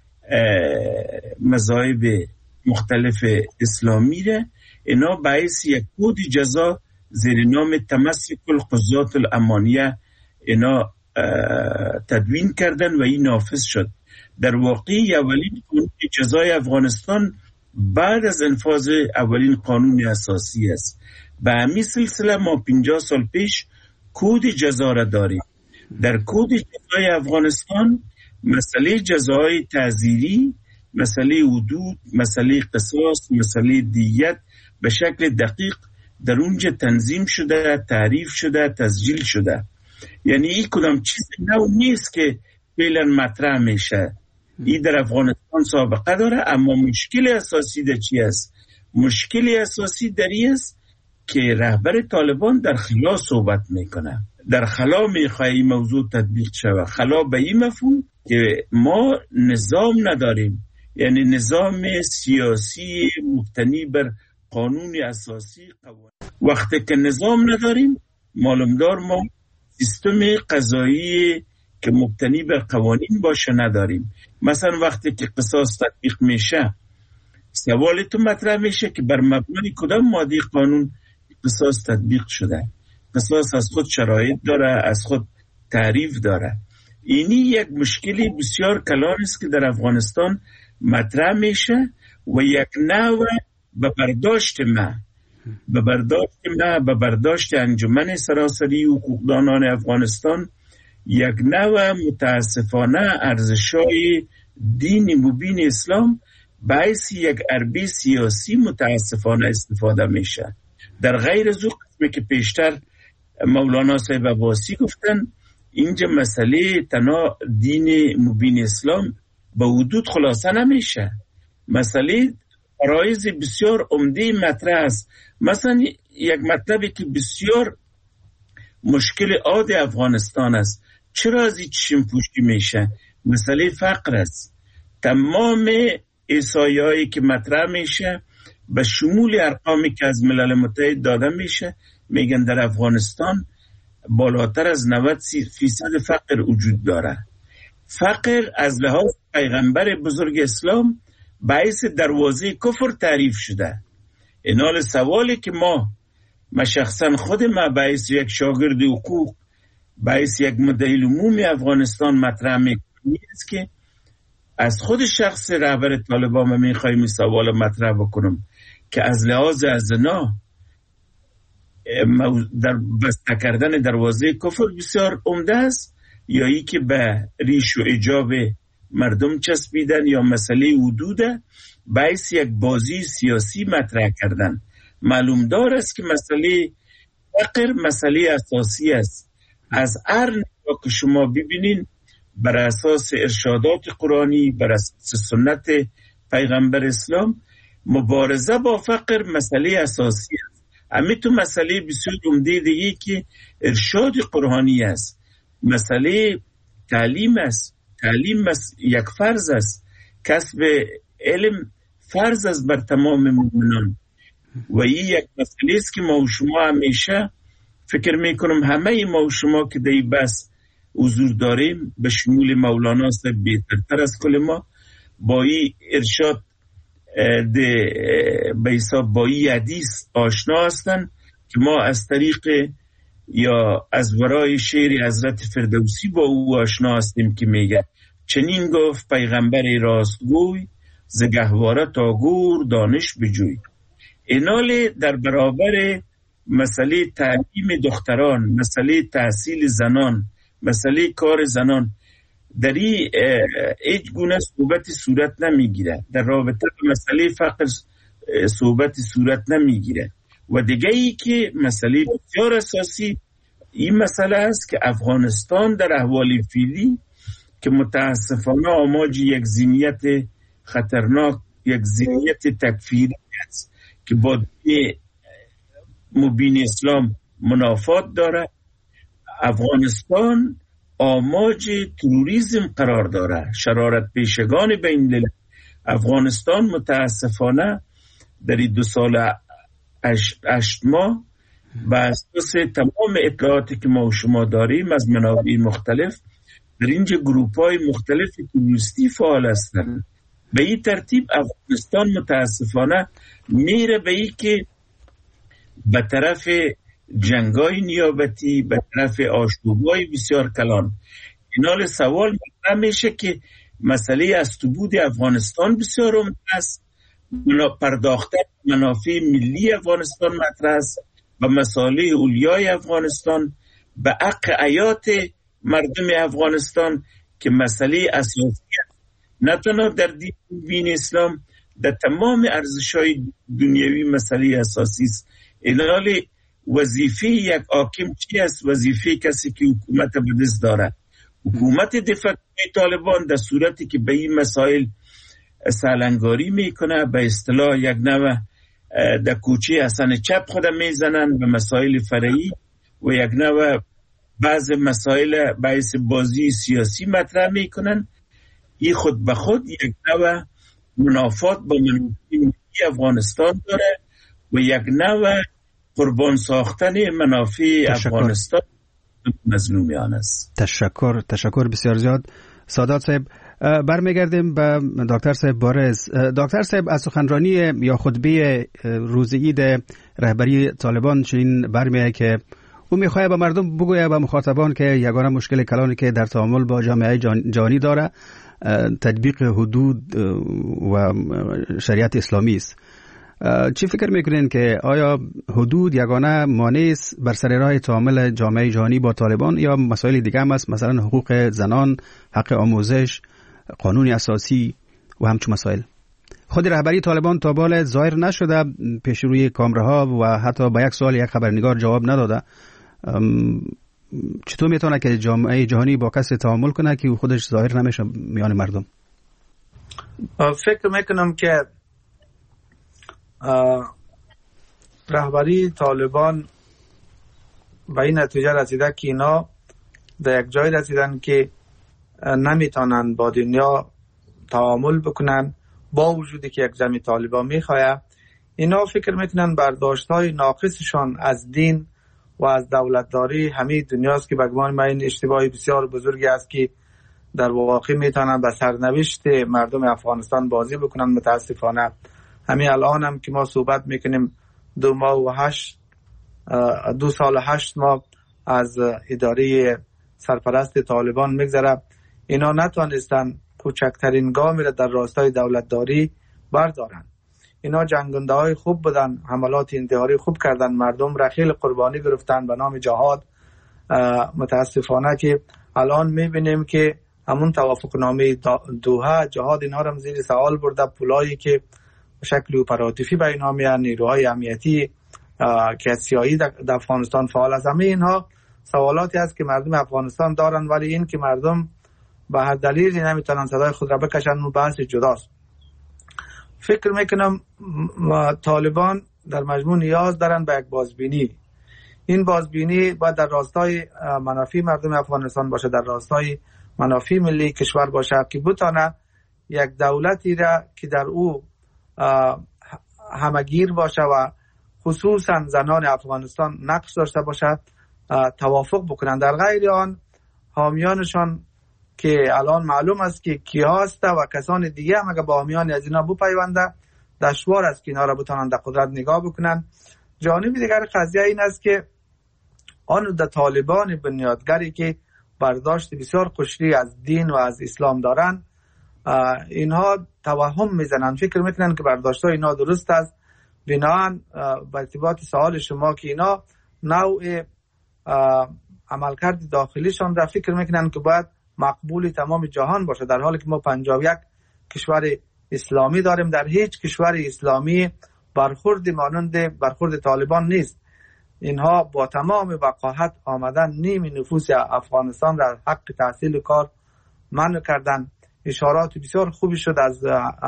مذاهب مختلف اسلامی را اینا باعث یک کد جزا زیر نام تمسک القضات الامانیه اینا تدوین کردن و این نافذ شد. در واقع اولین قانون جزای افغانستان بعد از انفاذ اولین قانون اساسی است. به همین سلسله ما پنجاه سال پیش کد جزا را داریم. در کد جزای افغانستان مسئله جزای تعزیری، مسئله حدود، مسئله قصاص، مسئله دیت به شکل دقیق در اونجا تنظیم شده، تعریف شده، تسجیل شده. یعنی این کدام چیز نو نیست که فعلا مطرح میشه. این در افغانستان سابقه داره، اما مشکل اساسی در چی است؟ مشکل اساسی در این است که رهبر طالبان در خلا صحبت میکنه، در خلا میخواه این موضوع تطبیق شود. خلا به این مفهوم که ما نظام نداریم، یعنی نظام سیاسی مبتنی بر قانون اساسی قوانین. وقتی که نظام نداریم معلومدار ما سیستم قضایی که مبتنی بر قوانین باشه نداریم. مثلا وقتی که قصاص تطبیق میشه سوال تو مطرح میشه که بر مبنای کدام ماده قانون قصاص تطبیق شده. قصاص از خود شرایط داره، از خود تعریف داره. اینی یک مشکلی بسیار کلان است که در افغانستان مطرح میشه و یک نوع به برداشت ما به برداشت ما به برداشت انجمن سراسری حقوقدانان افغانستان یک نوع متاسفانه ارزش‌های دین مبین اسلام باعث یک حربه سیاسی متاسفانه استفاده میشه. در غیر از اون قسمی که پیشتر مولانا صاحب عباسی گفتن، اینجا مسئله تنها دین مبین اسلام به حدود خلاصه نمیشه. مسئله فرایض بسیار عمده مطرح است. مثلا یک مطلبی که بسیار مشکل عاد افغانستان است، چرا از این چشم پوشی میشه؟ مسئله فقر است. تمام احصایه‌هایی که مطرح میشه به شمول ارقامی که از ملل متحد داده میشه میگن در افغانستان بالاتر از نود فیصد فقر وجود داره. فقر از لحاظ پیغمبر بزرگ اسلام باعث دروازه کفر تعریف شده. این حال سوالی که ما ما شخصا خود ما باعث یک شاگرد حقوق باعث یک مدعی عمومی افغانستان مطرح میکنیم است که از خود شخص رهبر طالبان ما میخوایم سوال مطرح بکنم که از لحاظ از زنا در بسته کردن دروازه کفر بسیار عمده است یا ای که به ریش و اجاب مردم چسبیدن یا مسئله حدوده باعث یک بازی سیاسی مطرح کردن. معلوم دار است که مسئله فقر مسئله اساسی است. از هر نگاه که شما ببینین بر اساس ارشادات قرآنی بر اساس سنت پیغمبر اسلام مبارزه با فقر مسئله اساسی است. همین تو مسئله بسیار عمده دیگه که ارشاد قرآنی است مسئله تعلیم است. تعلیم یک فرض است. کسب علم فرض است بر تمام مؤمنان و این یک مسئله است که ما و شما همیشه فکر میکنم همه ما و شما که دی بس حضور داریم به شمول مولانا صاحب بهترتر از کل ما با این ارشاد به حساب با این حدیث آشنا هستن که ما از طریق یا از ورای شعر حضرت فردوسی با او آشنا هستیم که میگه چنین گفت پیغمبر راستگوی ز گهواره تا گور دانش بجوی. اینال در برابر مسئله تعلیم دختران، مسئله تحصیل زنان، مسئله کار زنان در این هیچ گونه صحبت صورت نمیگیره. در رابطه با مسئله فقر صحبت صورت نمیگیره. و دیگه ای که مسئله بسیار اساسی این مسئله است که افغانستان در احوال فعلی که متاسفانه آماج یک ذهنیت خطرناک، یک ذهنیت تکفیری است که با مبین اسلام منافات داره. افغانستان آماج تروریسم قرار داره. شرارت پیشگان بین الملل افغانستان متاسفانه در دو سال هشت ماه بر اساس تمام اطلاعاتی که ما و شما داریم از منابع مختلف در اینجا گروپ‌های مختلف تروریستی فعال هستند. به این ترتیب افغانستان متاسفانه میره به این که به طرف جنگای نیابتی، به طرف آشوب‌های بسیار کلان. اینال سوال مطرح میشه که مسئله استبود افغانستان بسیار عمده است. پرداختن منافع ملی افغانستان مطرح است و مصالح اولیای افغانستان به حق حیات مردم افغانستان که مسئله اساسی است. نه تنها در دین اسلام در تمام ارزش‌های دنیوی مسئله اساسی است. اینال وظیفه یک حاکم چی است؟ وظیفه کسی که حکومت به دست داره. حکومت دفاع طالبان در صورتی که به این مسائل سالنگاری میکنه به اصطلاح یک نوع در کوچه حسن چپ خود میزنن به مسائل فرعی و یک نوع بعض مسائل باعث بازی سیاسی مطرح میکنن. این خود به خود یک نوع منافات با منافع ملی افغانستان داره و یک نوع قربان ساختن منافع تشکر. افغانستان مظلومیان است. تشکر تشکر بسیار زیاد. سادات صاحب، برمیگردیم به دکتر صاحب بارز. دکتر صاحب، از سخنرانی یا خطبه روز عید رهبری طالبان چنین برمیآید که او میخواد به مردم بگوید، به مخاطبان، که یگانه مشکل کلانی که در تعامل با جامعه جهانی داره تطبیق حدود و شریعت اسلامی است. چی فکر میکنین که آیا حدود یگانه مانع است بر سر راه تعامل جامعه جهانی با طالبان، یا مسائل دیگه هم است، مثلا حقوق زنان، حق آموزش، قانون اساسی و همچون مسائل؟ خود رهبری طالبان تا بال ظاهر نشده پیش روی کامراها و حتی به یک سوال یک خبرنگار جواب نداده. چطور میتونه که جامعه جهانی با کسی تعامل کنه که خودش ظاهر نمیشه میان مردم؟ فکر میکنم که رهبری طالبان به این نتیجه رسیده که اینا در یک جای رسیدن که نمیتونن با دنیا تعامل بکنن، با وجودی که یک جمعی طالبان میخواه. اینا فکر میکنن برداشتهای ناقصشان از دین و از دولتداری همه دنیاست که بگمان من این اشتباهی بسیار بزرگی است که در واقع میتونن به سرنوشت مردم افغانستان بازی بکنن. متاسفانه همین الان هم که ما صحبت میکنیم دو ماه و هشت دو سال و هشت ماه از اداره سرپرست طالبان میگذره، اینا نتونستن کوچکترین گامی را در راستای دولتداری بردارن. اینا جنگنده های خوب بودن، حملات انتحاری خوب کردن، مردم را خیلی قربانی گرفتن به نام جهاد. متاسفانه که الان میبینیم که همون توافق نامه دوحه جهاد اینها را زیر سوال برده. پولایی که شکل اپراتیفی به اینها میان، نیروهای امنیتی که سیاسی در افغانستان فعال است، همه اینها سوالاتی است که مردم افغانستان دارن، ولی این که مردم به هر دلیلی نمیتونن صدای خود را بکشن اون بحث جداست. فکر میکنم طالبان در مجموع نیاز دارن به یک بازبینی. این بازبینی باید در راستای منافع مردم افغانستان باشه، در راستای منافع ملی کشور باشه، که بتونه یک دولتی را که در او همگیر باشه و خصوصا زنان افغانستان نقش داشته باشه توافق بکنن. در غیر آن حامیانشان که الان معلوم است که کیا هسته و کسان دیگه هم اگه با حامیان از اینا بپیونده دشوار است که اینا را بتونن در قدرت نگاه بکنن. جانب دیگر قضیه این است که آن در طالبان بنیادگری که برداشت بسیار قشری از دین و از اسلام دارن، اینها توهم میزنن، فکر میکنن که برداشت های اینا درست است. بنابراین به ارتباط سوال شما که اینا نوع عملکرد داخلیشان را فکر میکنن که باید مقبول تمام جهان باشه، در حالی که ما پنجاه و یک کشور اسلامی داریم. در هیچ کشور اسلامی برخورد مانند برخورد طالبان نیست. اینها با تمام وقاحت آمدن نیم نفوس افغانستان را حق تحصیل کار منع کردن. اشارات بسیار خوبی شد از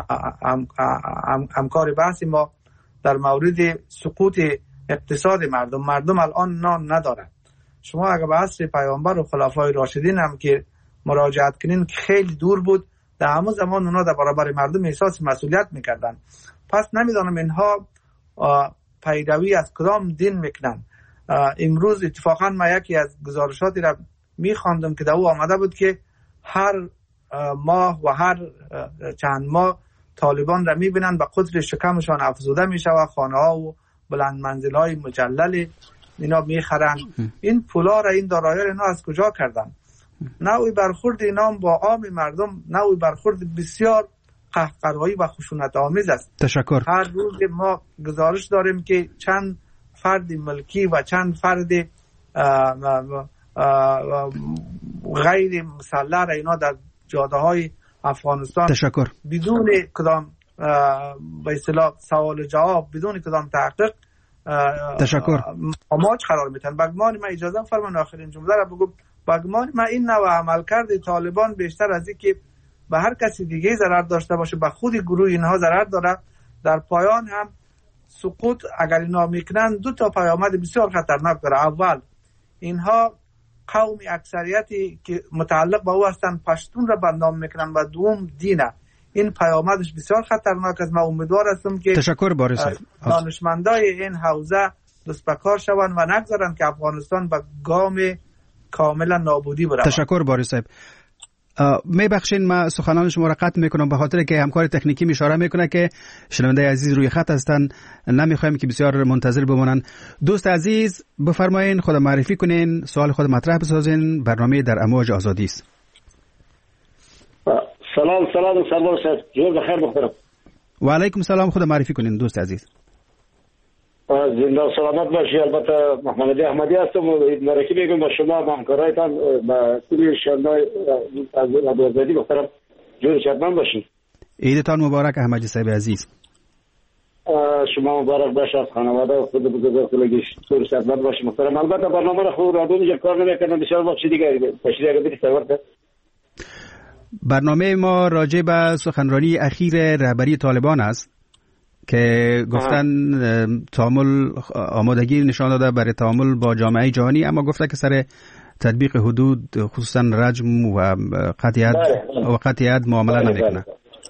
همکار بحث ما در مورد سقوط اقتصاد مردم. مردم الان نان ندارن. شما اگر به عصر پیامبر و خلفای راشدین هم که مراجعت کنین که خیلی دور بود، در همون زمان اونا در برابر مردم احساس مسئولیت میکردن. پس نمیدانم اینها پیروی از کدام دین میکنن. امروز اتفاقا ما یکی از گزارشاتی را میخواندم که در او آمده بود که هر ماه و هر چند ماه طالبان را میبینن به قدر شکمشان افزوده میشه و خانه ها و بلند منزل های مجلل اینا میخرن. این پولا را، این دارایی را اینا از کجا کردن؟ نوعی برخورد اینا با عام مردم نوعی برخورد بسیار قهقرایی و خشونت آمیز است. تشکر. هر روز ما گزارش داریم که چند فرد ملکی و چند فرد آه آه غیر مسلح را اینا در جاده های افغانستان تشکر. بدون کدام به اصطلاح سوال جواب، بدون کدام تحقیق تشکر اماج قرار میتن. بگمان ما اجازه فرمان آخرین جمله را بگم. بگمان ما این نوع عملکرد طالبان بیشتر از این که به هر کسی دیگه ضرر داشته باشه، به خود گروه اینها ضرر داره. در پایان هم سقوط اگر اینا میکنن دو تا پیامد بسیار خطرناک داره. اول، اینها قومی اکثریتی که متعلق به او هستن پشتون را بدنام میکنن و دوم دینه. این پیامدش بسیار خطرناک است. من امیدوار هستم که تشکر بارس دانشمندای این حوزه دست به کار شوند و نگذارن که افغانستان به گام کاملا نابودی برود. تشکر بارس صاحب. می بخشین ما سخنان شما را قطع میکنم به خاطر که همکار تکنیکی اشاره میکنه که شنونده عزیز روی خط هستن، نمیخوایم که بسیار منتظر بمونن. دوست عزیز بفرمایین، خود معرفی کنین، سوال خود مطرح بسازین. برنامه در امواج آزادی است. سلام سلام سلام صاحب، جور بخیر محترم. و علیکم سلام، خود معرفی کنین دوست عزیز. زنده و سلامت باشی. البته محمد احمدی هستم و معرفی میگم با شما و همکارایتان با کلی شنوندگان از آزادی محترم. جور شادمان باشین. عیدتان مبارک احمدی صاحب عزیز. شما مبارک باشه، از خانواده و خود بزرگوارتون جور شادمان باشی محترم. البته برنامه را خوب رادیو میگه کار نمیکنه، بسیار وقت دیگه باشید اگه بدید سوار. برنامه ما راجع به سخنرانی اخیر رهبری طالبان است که گفتن تعامل آمادگی نشان داده برای تعامل با جامعه جهانی، اما گفته که سر تطبیق حدود خصوصا رجم و قطعیت و قطعیت معامله نمیکنه.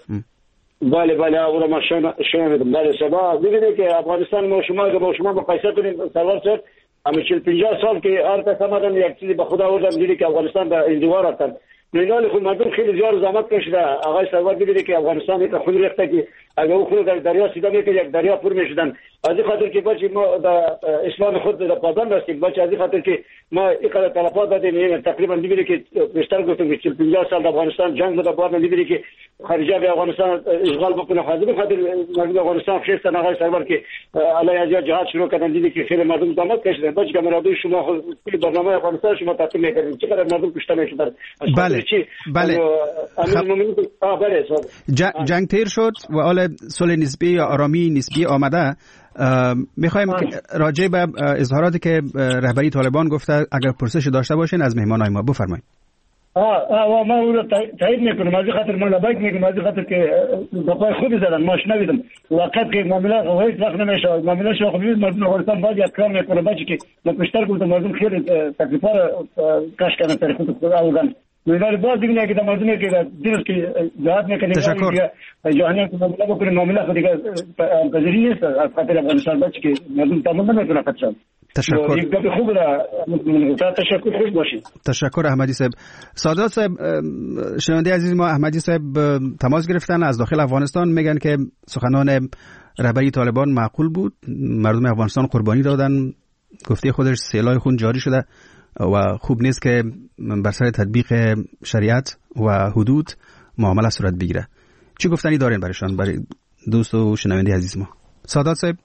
بله بله اون ما شنیدم. بله سبا ببینید که افغانستان ما شما که با شما مقایسه کنیم سرور سر همه چهل پنجاه سال که هر تمام یک چیزی به خدا آوردن دیدی که افغانستان به ازدوار رفتن. نینال خود مردم خیلی زیاد زحمت کشیده. آقای سرور ببینید که افغانستان یک خود ریخته که اگه او خود در دریا سیدا میکنه یک دریا پر میشدن. از این خاطر که بچی ما در اسلام خود در پابند هستیم. بچی از این خاطر که ما اینقدر تلفات دادیم تقریبا ببینید که بیشتر گفتم که چهل پنجاه سال افغانستان جنگ بوده، بعد ببینید که خارجه به افغانستان اشغال بکنه. از این خاطر مردم افغانستان خیستن آقای سرور که علی از جهاد شروع کردن، دیدی که خیلی مردم زحمت کشیدن. بچی که مرادو شما خود برنامه افغانستان شما تطبیق میکنید چقدر مردم کشته میشدن. بله بله خب بله جنگ تیر شد و حال صلح نسبی یا آرامی نسبی آمده. میخوایم راجع به اظهاراتی که رهبری طالبان گفته اگر پرسش داشته باشین از مهمانای ما بفرمایید. آه آه ما اون رو تایید میکنم. از خاطر ما لبیک میگم، از خاطر که دفعه خوبی زدن ما شنیدم وقت که معاملات هیچ وقت نمیشه. معاملات شو خوبی مردم افغانستان باید یک کار میکنه. بچی که ما پیشتر گفتم مردم خیلی تکلیفا کاش کردن تاریخ خود آوردن. می‌داری باز دیگه که مردمی که دیروز که جهاد میکنیم تشکر جهانی که معامله بکنیم معامله خود دیگه پذیری نیست از خاطر افغانستان. بچی که مردم تمام نمیکنه خودشان. تشکر. یک دفعه خوب را تشکر خوش باشید. تشکر احمدی صاحب. سادات صاحب، شنونده عزیز ما احمدی صاحب تماس گرفتن از داخل افغانستان، میگن که سخنان رهبری طالبان معقول بود، مردم افغانستان قربانی دادن، گفته خودش سیلای خون جاری شده و خوب نیست که بر سر تطبیق شریعت و حدود معامله صورت بگیره. چی گفتنی دارین برایشان، برای دوست و شنونده عزیز ما؟ سادات صاحب.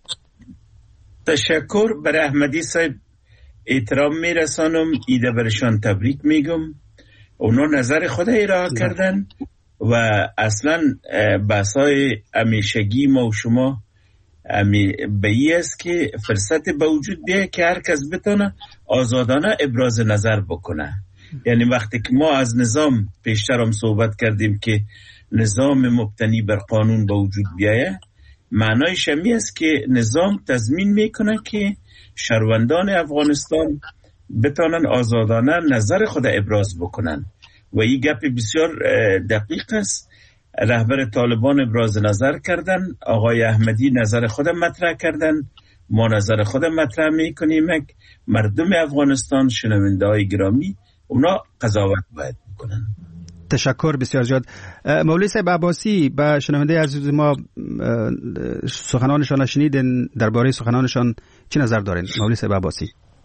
تشکر برای احمدی صاحب، احترام میرسانم، ایده برشان تبریک میگم. اونا نظر خود ارائه کردن و اصلا بحثای همیشگی ما و شما امی بایی است که فرصت به وجود بیه که هر کس بتونه آزادانه ابراز نظر بکنه. یعنی وقتی که ما از نظام پیشتر هم صحبت کردیم که نظام مبتنی بر قانون به وجود بیایه، معنایش همی است که نظام تضمین میکنه که شهروندان افغانستان بتونن آزادانه نظر خود ابراز بکنن و این گپ بسیار دقیق است. رهبر طالبان ابراز نظر کردن، آقای احمدی نظر خود مطرح کردن، ما نظر خود مطرح میکنیم. مردم افغانستان، شنونده های گرامی، اونا قضاوت باید بکنن. تشکر بسیار زیاد. مولوی صاحب عباسی، به شنونده عزیز ما سخنانشان شنیدین، درباره سخنانشان چی نظر دارین مولوی صاحب عباسی؟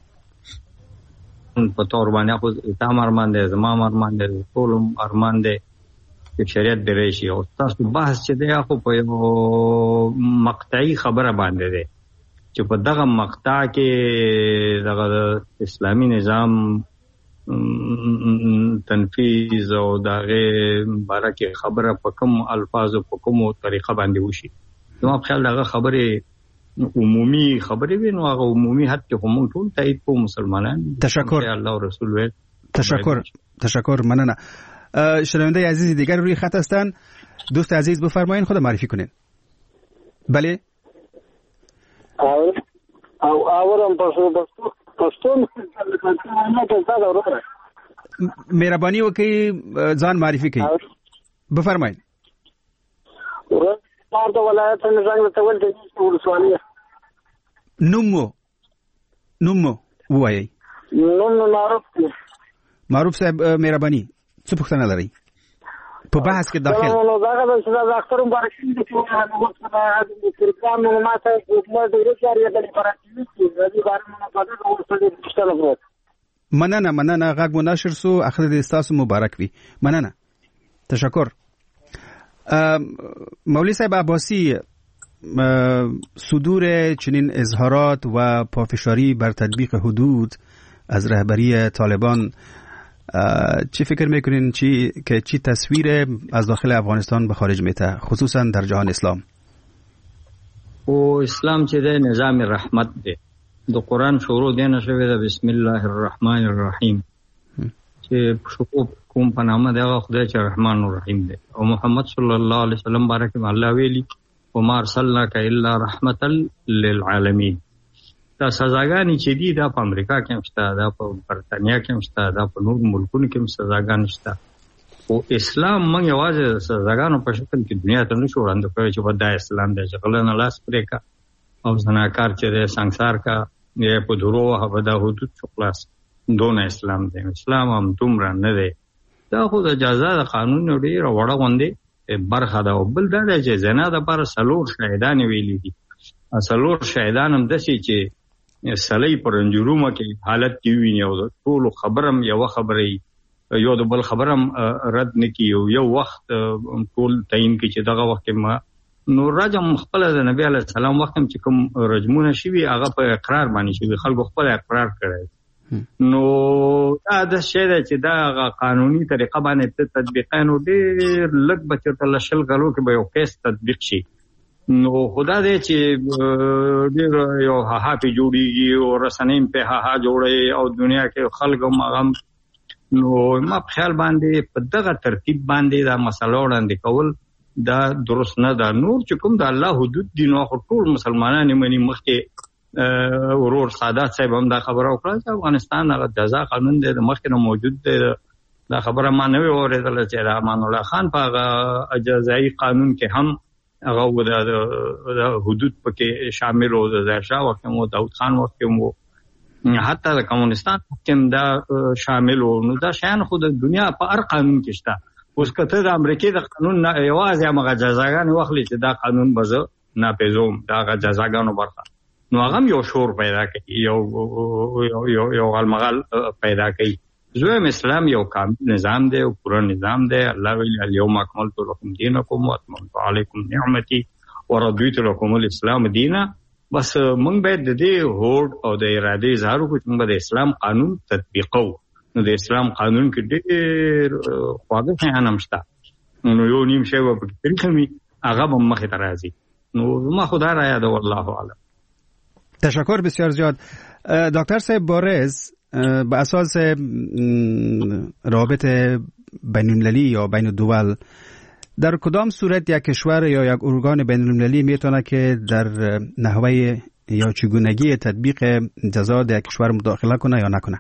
په تور باندې خو تام ارمان دی، زما ارمان دی، ټول ارمان دی چې شریعت دی راشي. او تاسو بحث چې دی خو په یو مقطعي خبره باندې دی چې په دغه مقطع کې دغه اسلامي نظام تنفیذ او دغه بارکه خبره په کوم الفاظ او په کوم طریقه باندې وشي. نو په خیال دغه خبره عمومی خبرې وینو، هغه عمومی حد کې هم ټول تایید کو مسلمانان. تشکر. الله او رسول ویل. تشکر تشکر مننه. شنونده عزیز دیگر روی خط هستن. دوست عزیز بفرمایید خود معرفی کنین. بله. او او اورم پښتو پښتون نه ته دا وروره. مهرباني وکړئ ځان معرفي کړئ. بفرمایید. بار د ولایت څخه زنګ ته ول د ولسوالۍ نومو نومو وایي نوم معروف معروف صاحب مهرباني څه پوښتنه لرئ په بحث کې داخل نو دا غواړم چې دا اختر مبارک شي چې هغه د پروګرام نو ماته کومه د ریچاري د لپاره چې د دې بارے نه پاتې ورسره پوښتنه وکړه. مننه مننه غږ مناشر سو اخر د استاسو مبارک وي. مننه تشکر. مولوی صاحب عباسی، صدور چنین اظهارات و پافشاری بر تطبیق حدود از رهبری طالبان چی فکر میکنین چی که چی تصویر از داخل افغانستان به خارج میته، خصوصا در جهان اسلام؟ او اسلام چې د نظام رحمت دی، د قرآن شروع دی نشوي د بسم الله الرحمن الرحیم چې شروع کوم په نامه دی هغه خدای چې رحمان الرحیم دی، او محمد صلی الله علیه وسلم بارک الله ویلي وما ارسلناک الا رحمتا للعالمین. دا سزاګانې چې دي دا په امریکا کې هم شته، دا په برتانیا کې هم شته، دا په نور ملکونو کې هم سزاګانې شته. او اسلام موږ یوازې سزاګانو په شکل کې دنیا ته نشو وړاندې کولی چې دا اسلام دی چې غله نه لاس پرې کا او زناکار چې دی سنګسار کا یا په درو وهه دا حدود شو خلاص، دونه اسلام دی. اسلام هم دومره نه دی، دا خو د اجازه د قانون ډېره وړه غوندې برخه ده. او بل دا دی چې زنا دپاره څلور شهیدان ویلي دي، څلور شهیدان هم داسې چې سړی په رنجرومه کې حالت کې ویني او د ټولو خبره هم یوه خبره یو د بل خبره هم رد نه کي، یو وخت ټول تعین کړي چې دغه وخت ما نو رجم خپله د نبي علیه السلام وخت هم چې کوم رجمونه شوي هغه په اقرار باندې شوي، خلکو خپل اقرار کړی. نو دا د شی دی چې دا قانوني طریقه باندې تطبیقا نو ډېر لږ به چېرته له شل کالو کې به یو کیس تطبیق شي. نو خدا دی چې ډېر یو هاها پې جوړېږي او رسنۍ هم پې هاها جوړوي او دنیا کې خلک هم هغه نو ما په خیال باندې په دغه ترتیب باندې دا مسله وړاندې کول دا درست نه ده. نور چې کوم د الله حدود دي نو خو ټول مسلمانان یې مني. مخکې ورور سادات صاحب هم دا خبره وکړه چې افغانستان هغه جزا قانون دی د مخکې نه موجود دی. دا خبره ما نه وي اورېدله چې د امان الله خان په هغه جزایي قانون کې هم هغه د حدود پکې شامل و، د ظاهرشاه وخت کې و، داود خان وخت کې و، حتی د کمونستان وخت کې دا شامل و. نو دا شیان خو د دنیا په هر قانون کې شته. اوس که ته د امریکې د قانون نه یوازې همغه جزاګانې واخلې چې دا قانون به زه ناپېژوم، د هغه جزاګانو برخه، نو هغه هم یو شور پیدا کوي، یو یو غالمغال پیدا کوي. زویم اسلام یو کامل نظام دی او پوره نظام دی. الله ویلي الیوم اکملت لکم دینکم واتممت علیکم نعمتي ورضیت لکم الاسلام دینا. بس موږ باید د دې هوډ او د ارادې اظهار وکړو چې موږ د اسلام قانون تطبیقو. نو د اسلام قانون کې ډېر خواږه شیان هم شته، نو یو نیم شی به پکې تریخ وي هغه به مخې ته راځي. نو ما خدا را یاده والله اعلم. تشکر بسیار زیاد. دکتر صاحب بارز، به اساس روابط بین المللی یا بین الدول در کدام صورت یک کشور یا یک ارگان بین المللی میتونه که در نحوه یا چگونگی تطبیق جزا در کشور مداخله کنه یا نکنه؟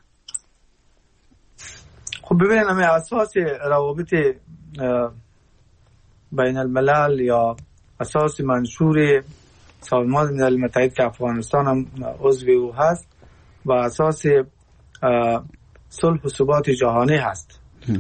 خب ببینید همه اساس روابط بین الملل یا اساس منشور سازمان ملل متحد که افغانستان هم عضو او هست و اساس صلح و ثبات جهانی هست.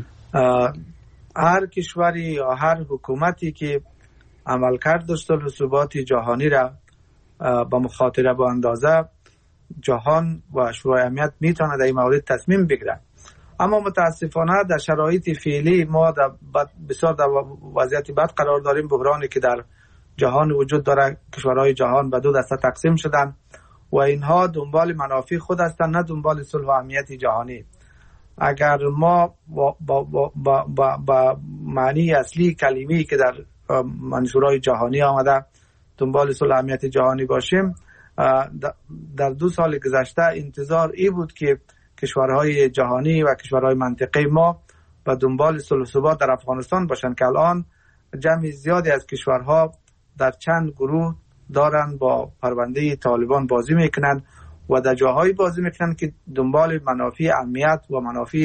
هر کشوری یا هر حکومتی که عملکرد صلح و ثبات جهانی را با مخاطره با اندازه جهان و شورای امنیت میتونه در این مورد تصمیم بگیره. اما متاسفانه در شرایط فعلی ما در بسیار در وضعیت بد قرار داریم. بحرانی که در جهان وجود داره، کشورهای جهان به دو دسته تقسیم شدن و اینها دنبال منافع خود هستند، نه دنبال صلح و امنیت جهانی. اگر ما با, با, با, با, با, با معنی اصلی کلمه‌ای که در منشورهای جهانی آمده دنبال صلح و امنیت جهانی باشیم، در دو سال گذشته انتظار ای بود که کشورهای جهانی و کشورهای منطقه ما و دنبال صلح و ثبات در افغانستان باشند که الان جمع زیادی از کشورها در چند گروه دارن با پرونده طالبان بازی میکنند و در جاهایی بازی میکنند که دنبال منافع امنیت و منافع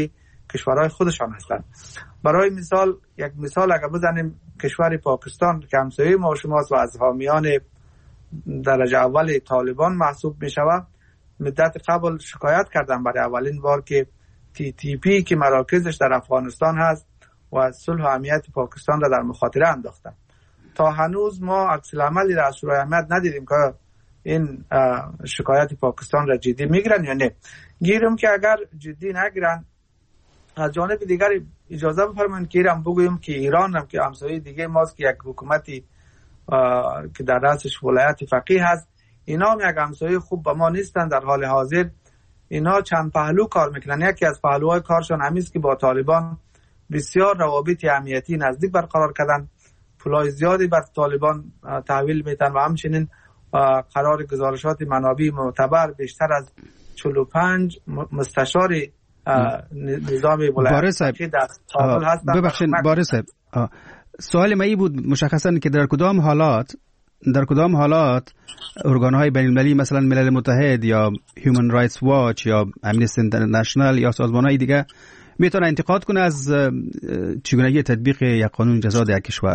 کشورهای خودشان هستند. برای مثال یک مثال اگر بزنیم، کشور پاکستان که همسایه ما و شماست و از حامیان درجه اول طالبان محسوب می شود، مدت قبل شکایت کردن برای اولین بار که تی تی پی که مراکزش در افغانستان هست و صلح و امنیت پاکستان را در مخاطره انداختن. تا هنوز ما عکس العملی را از شورای امنیت ندیدیم که این شکایت پاکستان را جدی میگیرن یا نه. گیرم که اگر جدی نگیرن، از جانب دیگر اجازه بفرمایید که ایران بگویم که ایران هم که همسایه دیگه ماست که یک حکومتی که در رأسش ولایت فقیه هست، اینا هم یک همسایه خوب به ما نیستن. در حال حاضر اینا چند پهلو کار میکنن. یکی از پهلوهای کارشان همین است که با طالبان بسیار روابط امنیتی نزدیک برقرار کردن، پولای زیادی بر طالبان تحویل میدن و همچنین قرار گزارشات منابع معتبر بیشتر از چهل و پنج مستشار نظام ولایت فقیه در کابل هستن. ببخشید بارس صاحب، سوال من ای بود مشخصا که در کدام حالات در کدام حالات ارگان‌های بین‌المللی مثلا ملل متحد یا هیومن رایتس واچ یا امنیستی اینترنشنال یا سازمان‌های دیگه میتونه انتقاد کنه از چگونگی تطبیق یک قانون جزا در یک کشور؟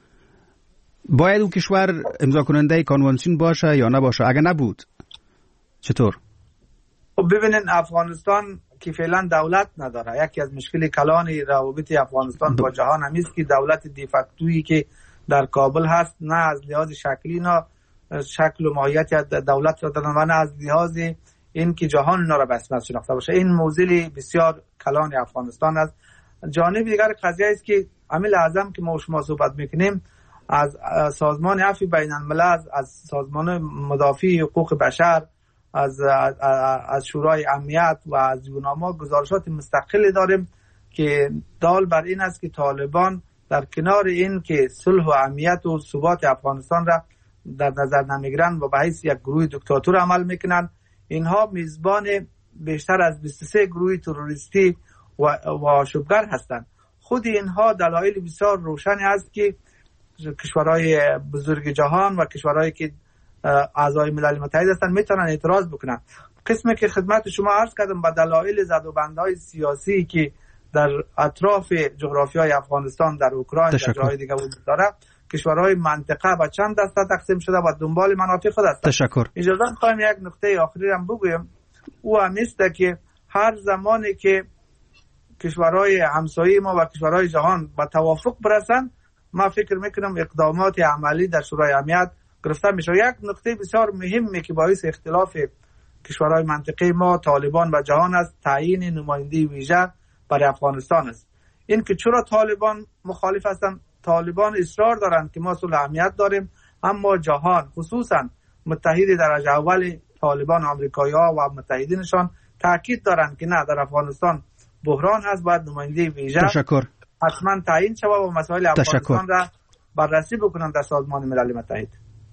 باید اون کشور امضا کننده کنوانسیون باشه یا نباشه؟ اگه نبود چطور؟ خب ببینین، افغانستان که فعلا دولت نداره. یکی از مشکل کلان روابط افغانستان با جهان همی است که دولت دیفکتویی که در کابل هست نه از لحاظ شکلی نه شکل و ماهیت دولت را دارن و نه از لحاظ این که جهان اینا را بسنت شناخته باشه. این موضوع بسیار کلان افغانستان است. جانب دیگر قضیه است که عامل اعظم که ما شما صحبت میکنیم از سازمان عفو بین الملل، از سازمان مدافع حقوق بشر، از از شورای امنیت و از یوناما گزارشات مستقلی داریم که دال بر این است که طالبان در کنار این که صلح و امنیت و ثبات افغانستان را در نظر نمیگیرند و به حیث یک گروه دیکتاتور عمل میکنند، اینها میزبان بیشتر از بیست و سه گروه تروریستی و و شبگر هستند. خود اینها دلایل بسیار روشنی است که کشورهای بزرگ جهان و کشورهایی که اعضای ملل متحد هستند میتونن اعتراض بکنن. قسمی که خدمت شما عرض کردم به دلایل زد و بندهای سیاسی که در اطراف جغرافیای افغانستان، در اوکراین، در جاهای دیگه وجود داره، کشورهای منطقه و چند دسته تقسیم شده و دنبال منافع خود هستند. تشکر. اجازه می‌خوایم یک نکته آخری هم بگویم، او هم است که هر زمانی که کشورهای همسایه ما و کشورهای جهان به توافق برسن، ما فکر میکنم اقدامات عملی در شورای امنیت گرفته میشه. یک نکته بسیار مهمی که باعث اختلاف کشورهای منطقه ما، طالبان و جهان است، تعیین نماینده ویژه برای افغانستان است. این که چرا طالبان مخالف هستند؟ طالبان اصرار دارند که ما صلح امنیت داریم، اما جهان خصوصا متحد درجه اول طالبان آمریکایی‌ها و متحدینشان تاکید دارند که نه، در افغانستان بحران هست، باید نماینده ویژه تشکر حتما تعیین شود و مسائل افغانستان را بررسی بکنند در سازمان ملل متحد.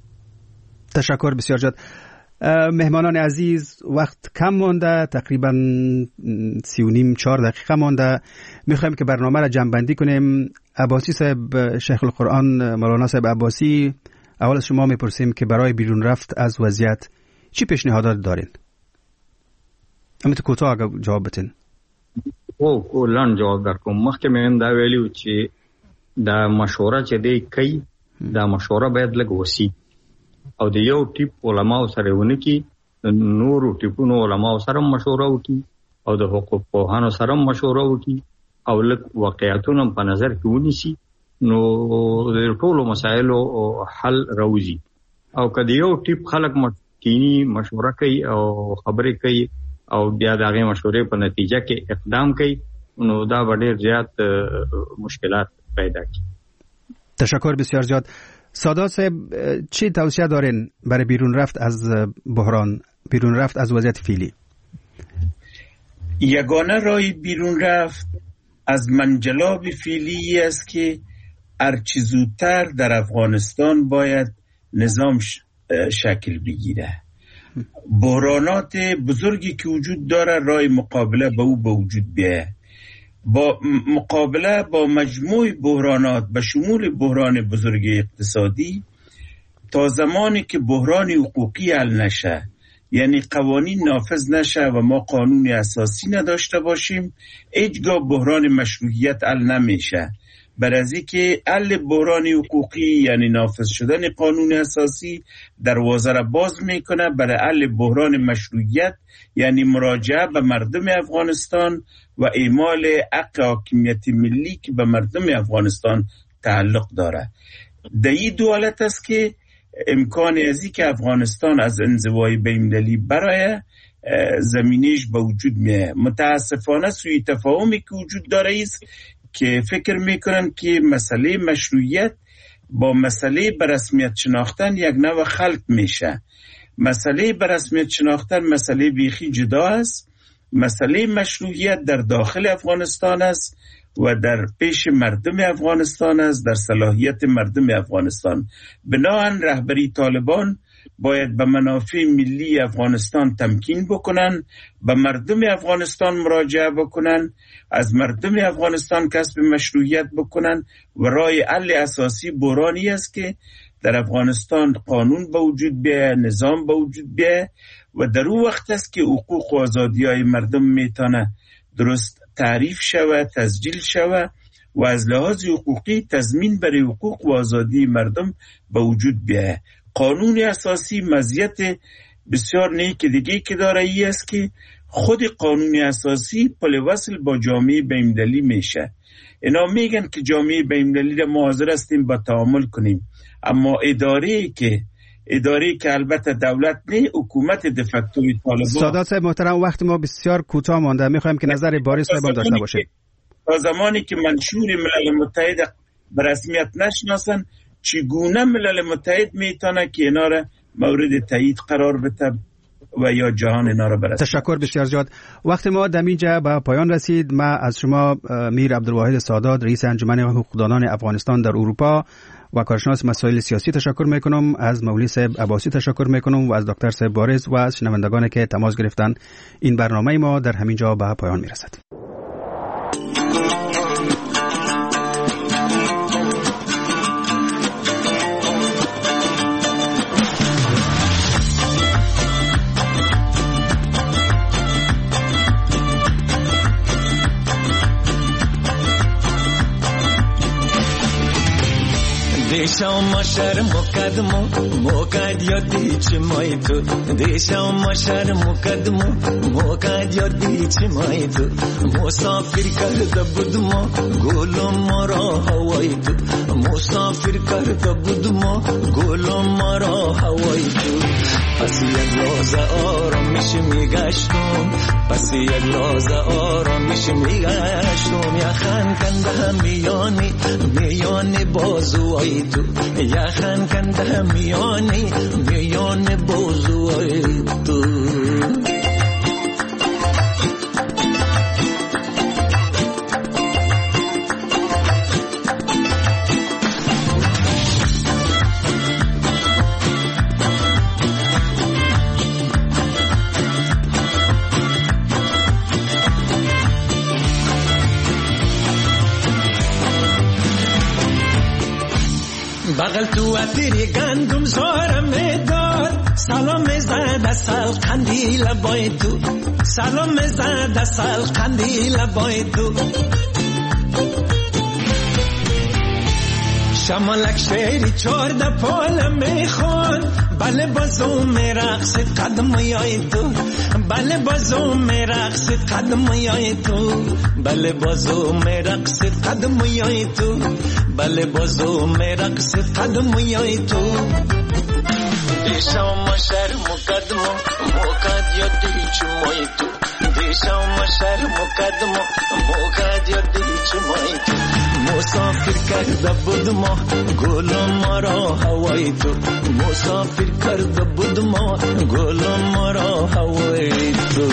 تشکر بسیار زیاد. مهمانان عزیز، وقت کم مانده، تقریبا سی و نیم چهار دقیقه مانده. میخوایم که برنامه را جمع‌بندی کنیم. عباسی صاحب، شیخ القرآن مولانا صاحب عباسی، اول از شما میپرسیم که برای بیرون رفت از وضعیت چی پیشنهادات دارین؟ اما تو کوتاه اگه جواب بتین. او کولان جواب درکوم. مخکې مې دا ویلو چې دا مشوره چې دی کوي، دا مشوره باید لږ وسی او د یو ټیپ علماو سره ونه کی، نورو ټیپونو علماو سره مشوره وکي او د حقوق پوهانو سره مشوره وکي او لږ واقعیتونه په نظر کې ونیسي، نو د ټولو مسایلو حل راوځي. او که د یو ټیپ خلک مټینی مشوره کوي او خبرې کوي او بیا د هغې مشورې په نتیجه کې اقدام کوي، نو دا به ډېر زیات مشکلات پیدا کړي. تشکر بسیار زیاد. سادات صاحب، چی توصیه دارین برای بیرون رفت از بحران، بیرون رفت از وضعیت فعلی؟ یگانه راه بیرون رفت از منجلاب فعلی است که هرچی زودتر در افغانستان باید نظام شکل بگیره. بحرانات بزرگی که وجود داره راه مقابله با او به وجود بیاید. با مقابله با مجموع بحرانات به شمول بحران بزرگ اقتصادی، تا زمانی که بحران حقوقی حل نشه یعنی قوانین نافذ نشه و ما قانون اساسی نداشته باشیم، هیچگاه بحران مشروعیت حل نمیشه. برای از اینکه حل بحران حقوقی یعنی نافذ شدن قانون اساسی دروازه را باز میکنه برای حل بحران مشروعیت یعنی مراجعه به مردم افغانستان و اعمال حق حاکمیت ملی که به مردم افغانستان تعلق داره. در این دو حالت است که امکان ازی که افغانستان از انزوای بین‌المللی برای زمینیش به وجود میه. متاسفانه سوی تفاهمی که وجود داره است که فکر میکنن که مسئله مشروعیت با مسئله برسمیت شناختن یک نوع خلط میشه. مسئله برسمیت شناختن مسئله بیخی جدا است. مسئله مشروعیت در داخل افغانستان است و در پیش مردم افغانستان است، در صلاحیت مردم افغانستان. بنابراین رهبری طالبان باید به منافع ملی افغانستان تمکین بکنن، به مردم افغانستان مراجعه بکنن، از مردم افغانستان کسب مشروعیت بکنن و راه حل اساسی بحرانی است که در افغانستان قانون به وجود بیاید، نظام به وجود بیاید و در اون وقت است که حقوق و آزادی‌های مردم میتونه درست تعریف شود، تسجیل شود و از لحاظ حقوقی تضمین برای حقوق و آزادی مردم به وجود بیاید. قانون اساسی مزیت بسیار نیک دیگه که داره ای است که خود قانون اساسی پل وصل با جامعه بین‌المللی میشه. اینا میگن که جامعه بین‌المللی را ما حاضر هستیم با تعامل کنیم، اما اداره که اداره که البته دولت نه، حکومت دفکتوری طالبان. سادات صاحب محترم، وقت ما بسیار کوتاه مانده، میخوایم که نظر باریس صاحب داشته باشید. تا زمانی که منشور ملل متحد به رسمیت نشناسن، چگونه ملل متحد میتونه که اینا را مورد تایید قرار بده و یا جهان اینا را برسه؟ تشکر بسیار زیاد. وقت ما دمیجا به پایان رسید. ما از شما میر عبدالواحد سادات، رئیس انجمن حقوقدانان افغانستان در اروپا و کارشناس مسائل سیاسی تشکر میکنم. از مولوی صاحب عباسی تشکر میکنم و از دکتر صاحب بارز و از شنوندگانی که تماس گرفتن. این برنامه ما در همین جا به پایان میرسد. دیشا ما شهر مقدمو موقعد یادی چی مای تو دیشا ما شهر مقدمو موقعد یادی چی مای تو مسافر کرده بود ما گلم ما را هوای تو مسافر کرده بود ما گلم ما را هوای تو پس یک لحظه آرامش میگشتم پس یک لحظه آرامش میگشتم یخن کنده میانی میانی بازوهای تو یخن کنده میانی میانی بازوهای تو بغل تو اتری گندم زارم دار سلام زده سال قندیل بای تو سلام زده سال قندیل بای تو شمالک شیری چورده پول میخون بله بازو میرقصد قدم یای تو بله بازو میرقصد قدم یای تو بله بازو میرقصد قدم یای تو بله بازو میرقصد قدم یای تو دیشا ما شهر مقدمو موقعد یادی چمای تو دیشا ما شهر مقدمو موقعد یادی چمای تو مسافر کرده بود ما گلم ما را هوای تو مسافر کرده بود ما گلم ما را هوای تو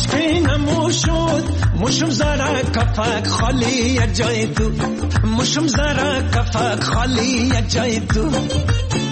مشکی نمو شد مشم زره کفک خالی یک جای تو مشم زره کفک خالی یک جای تو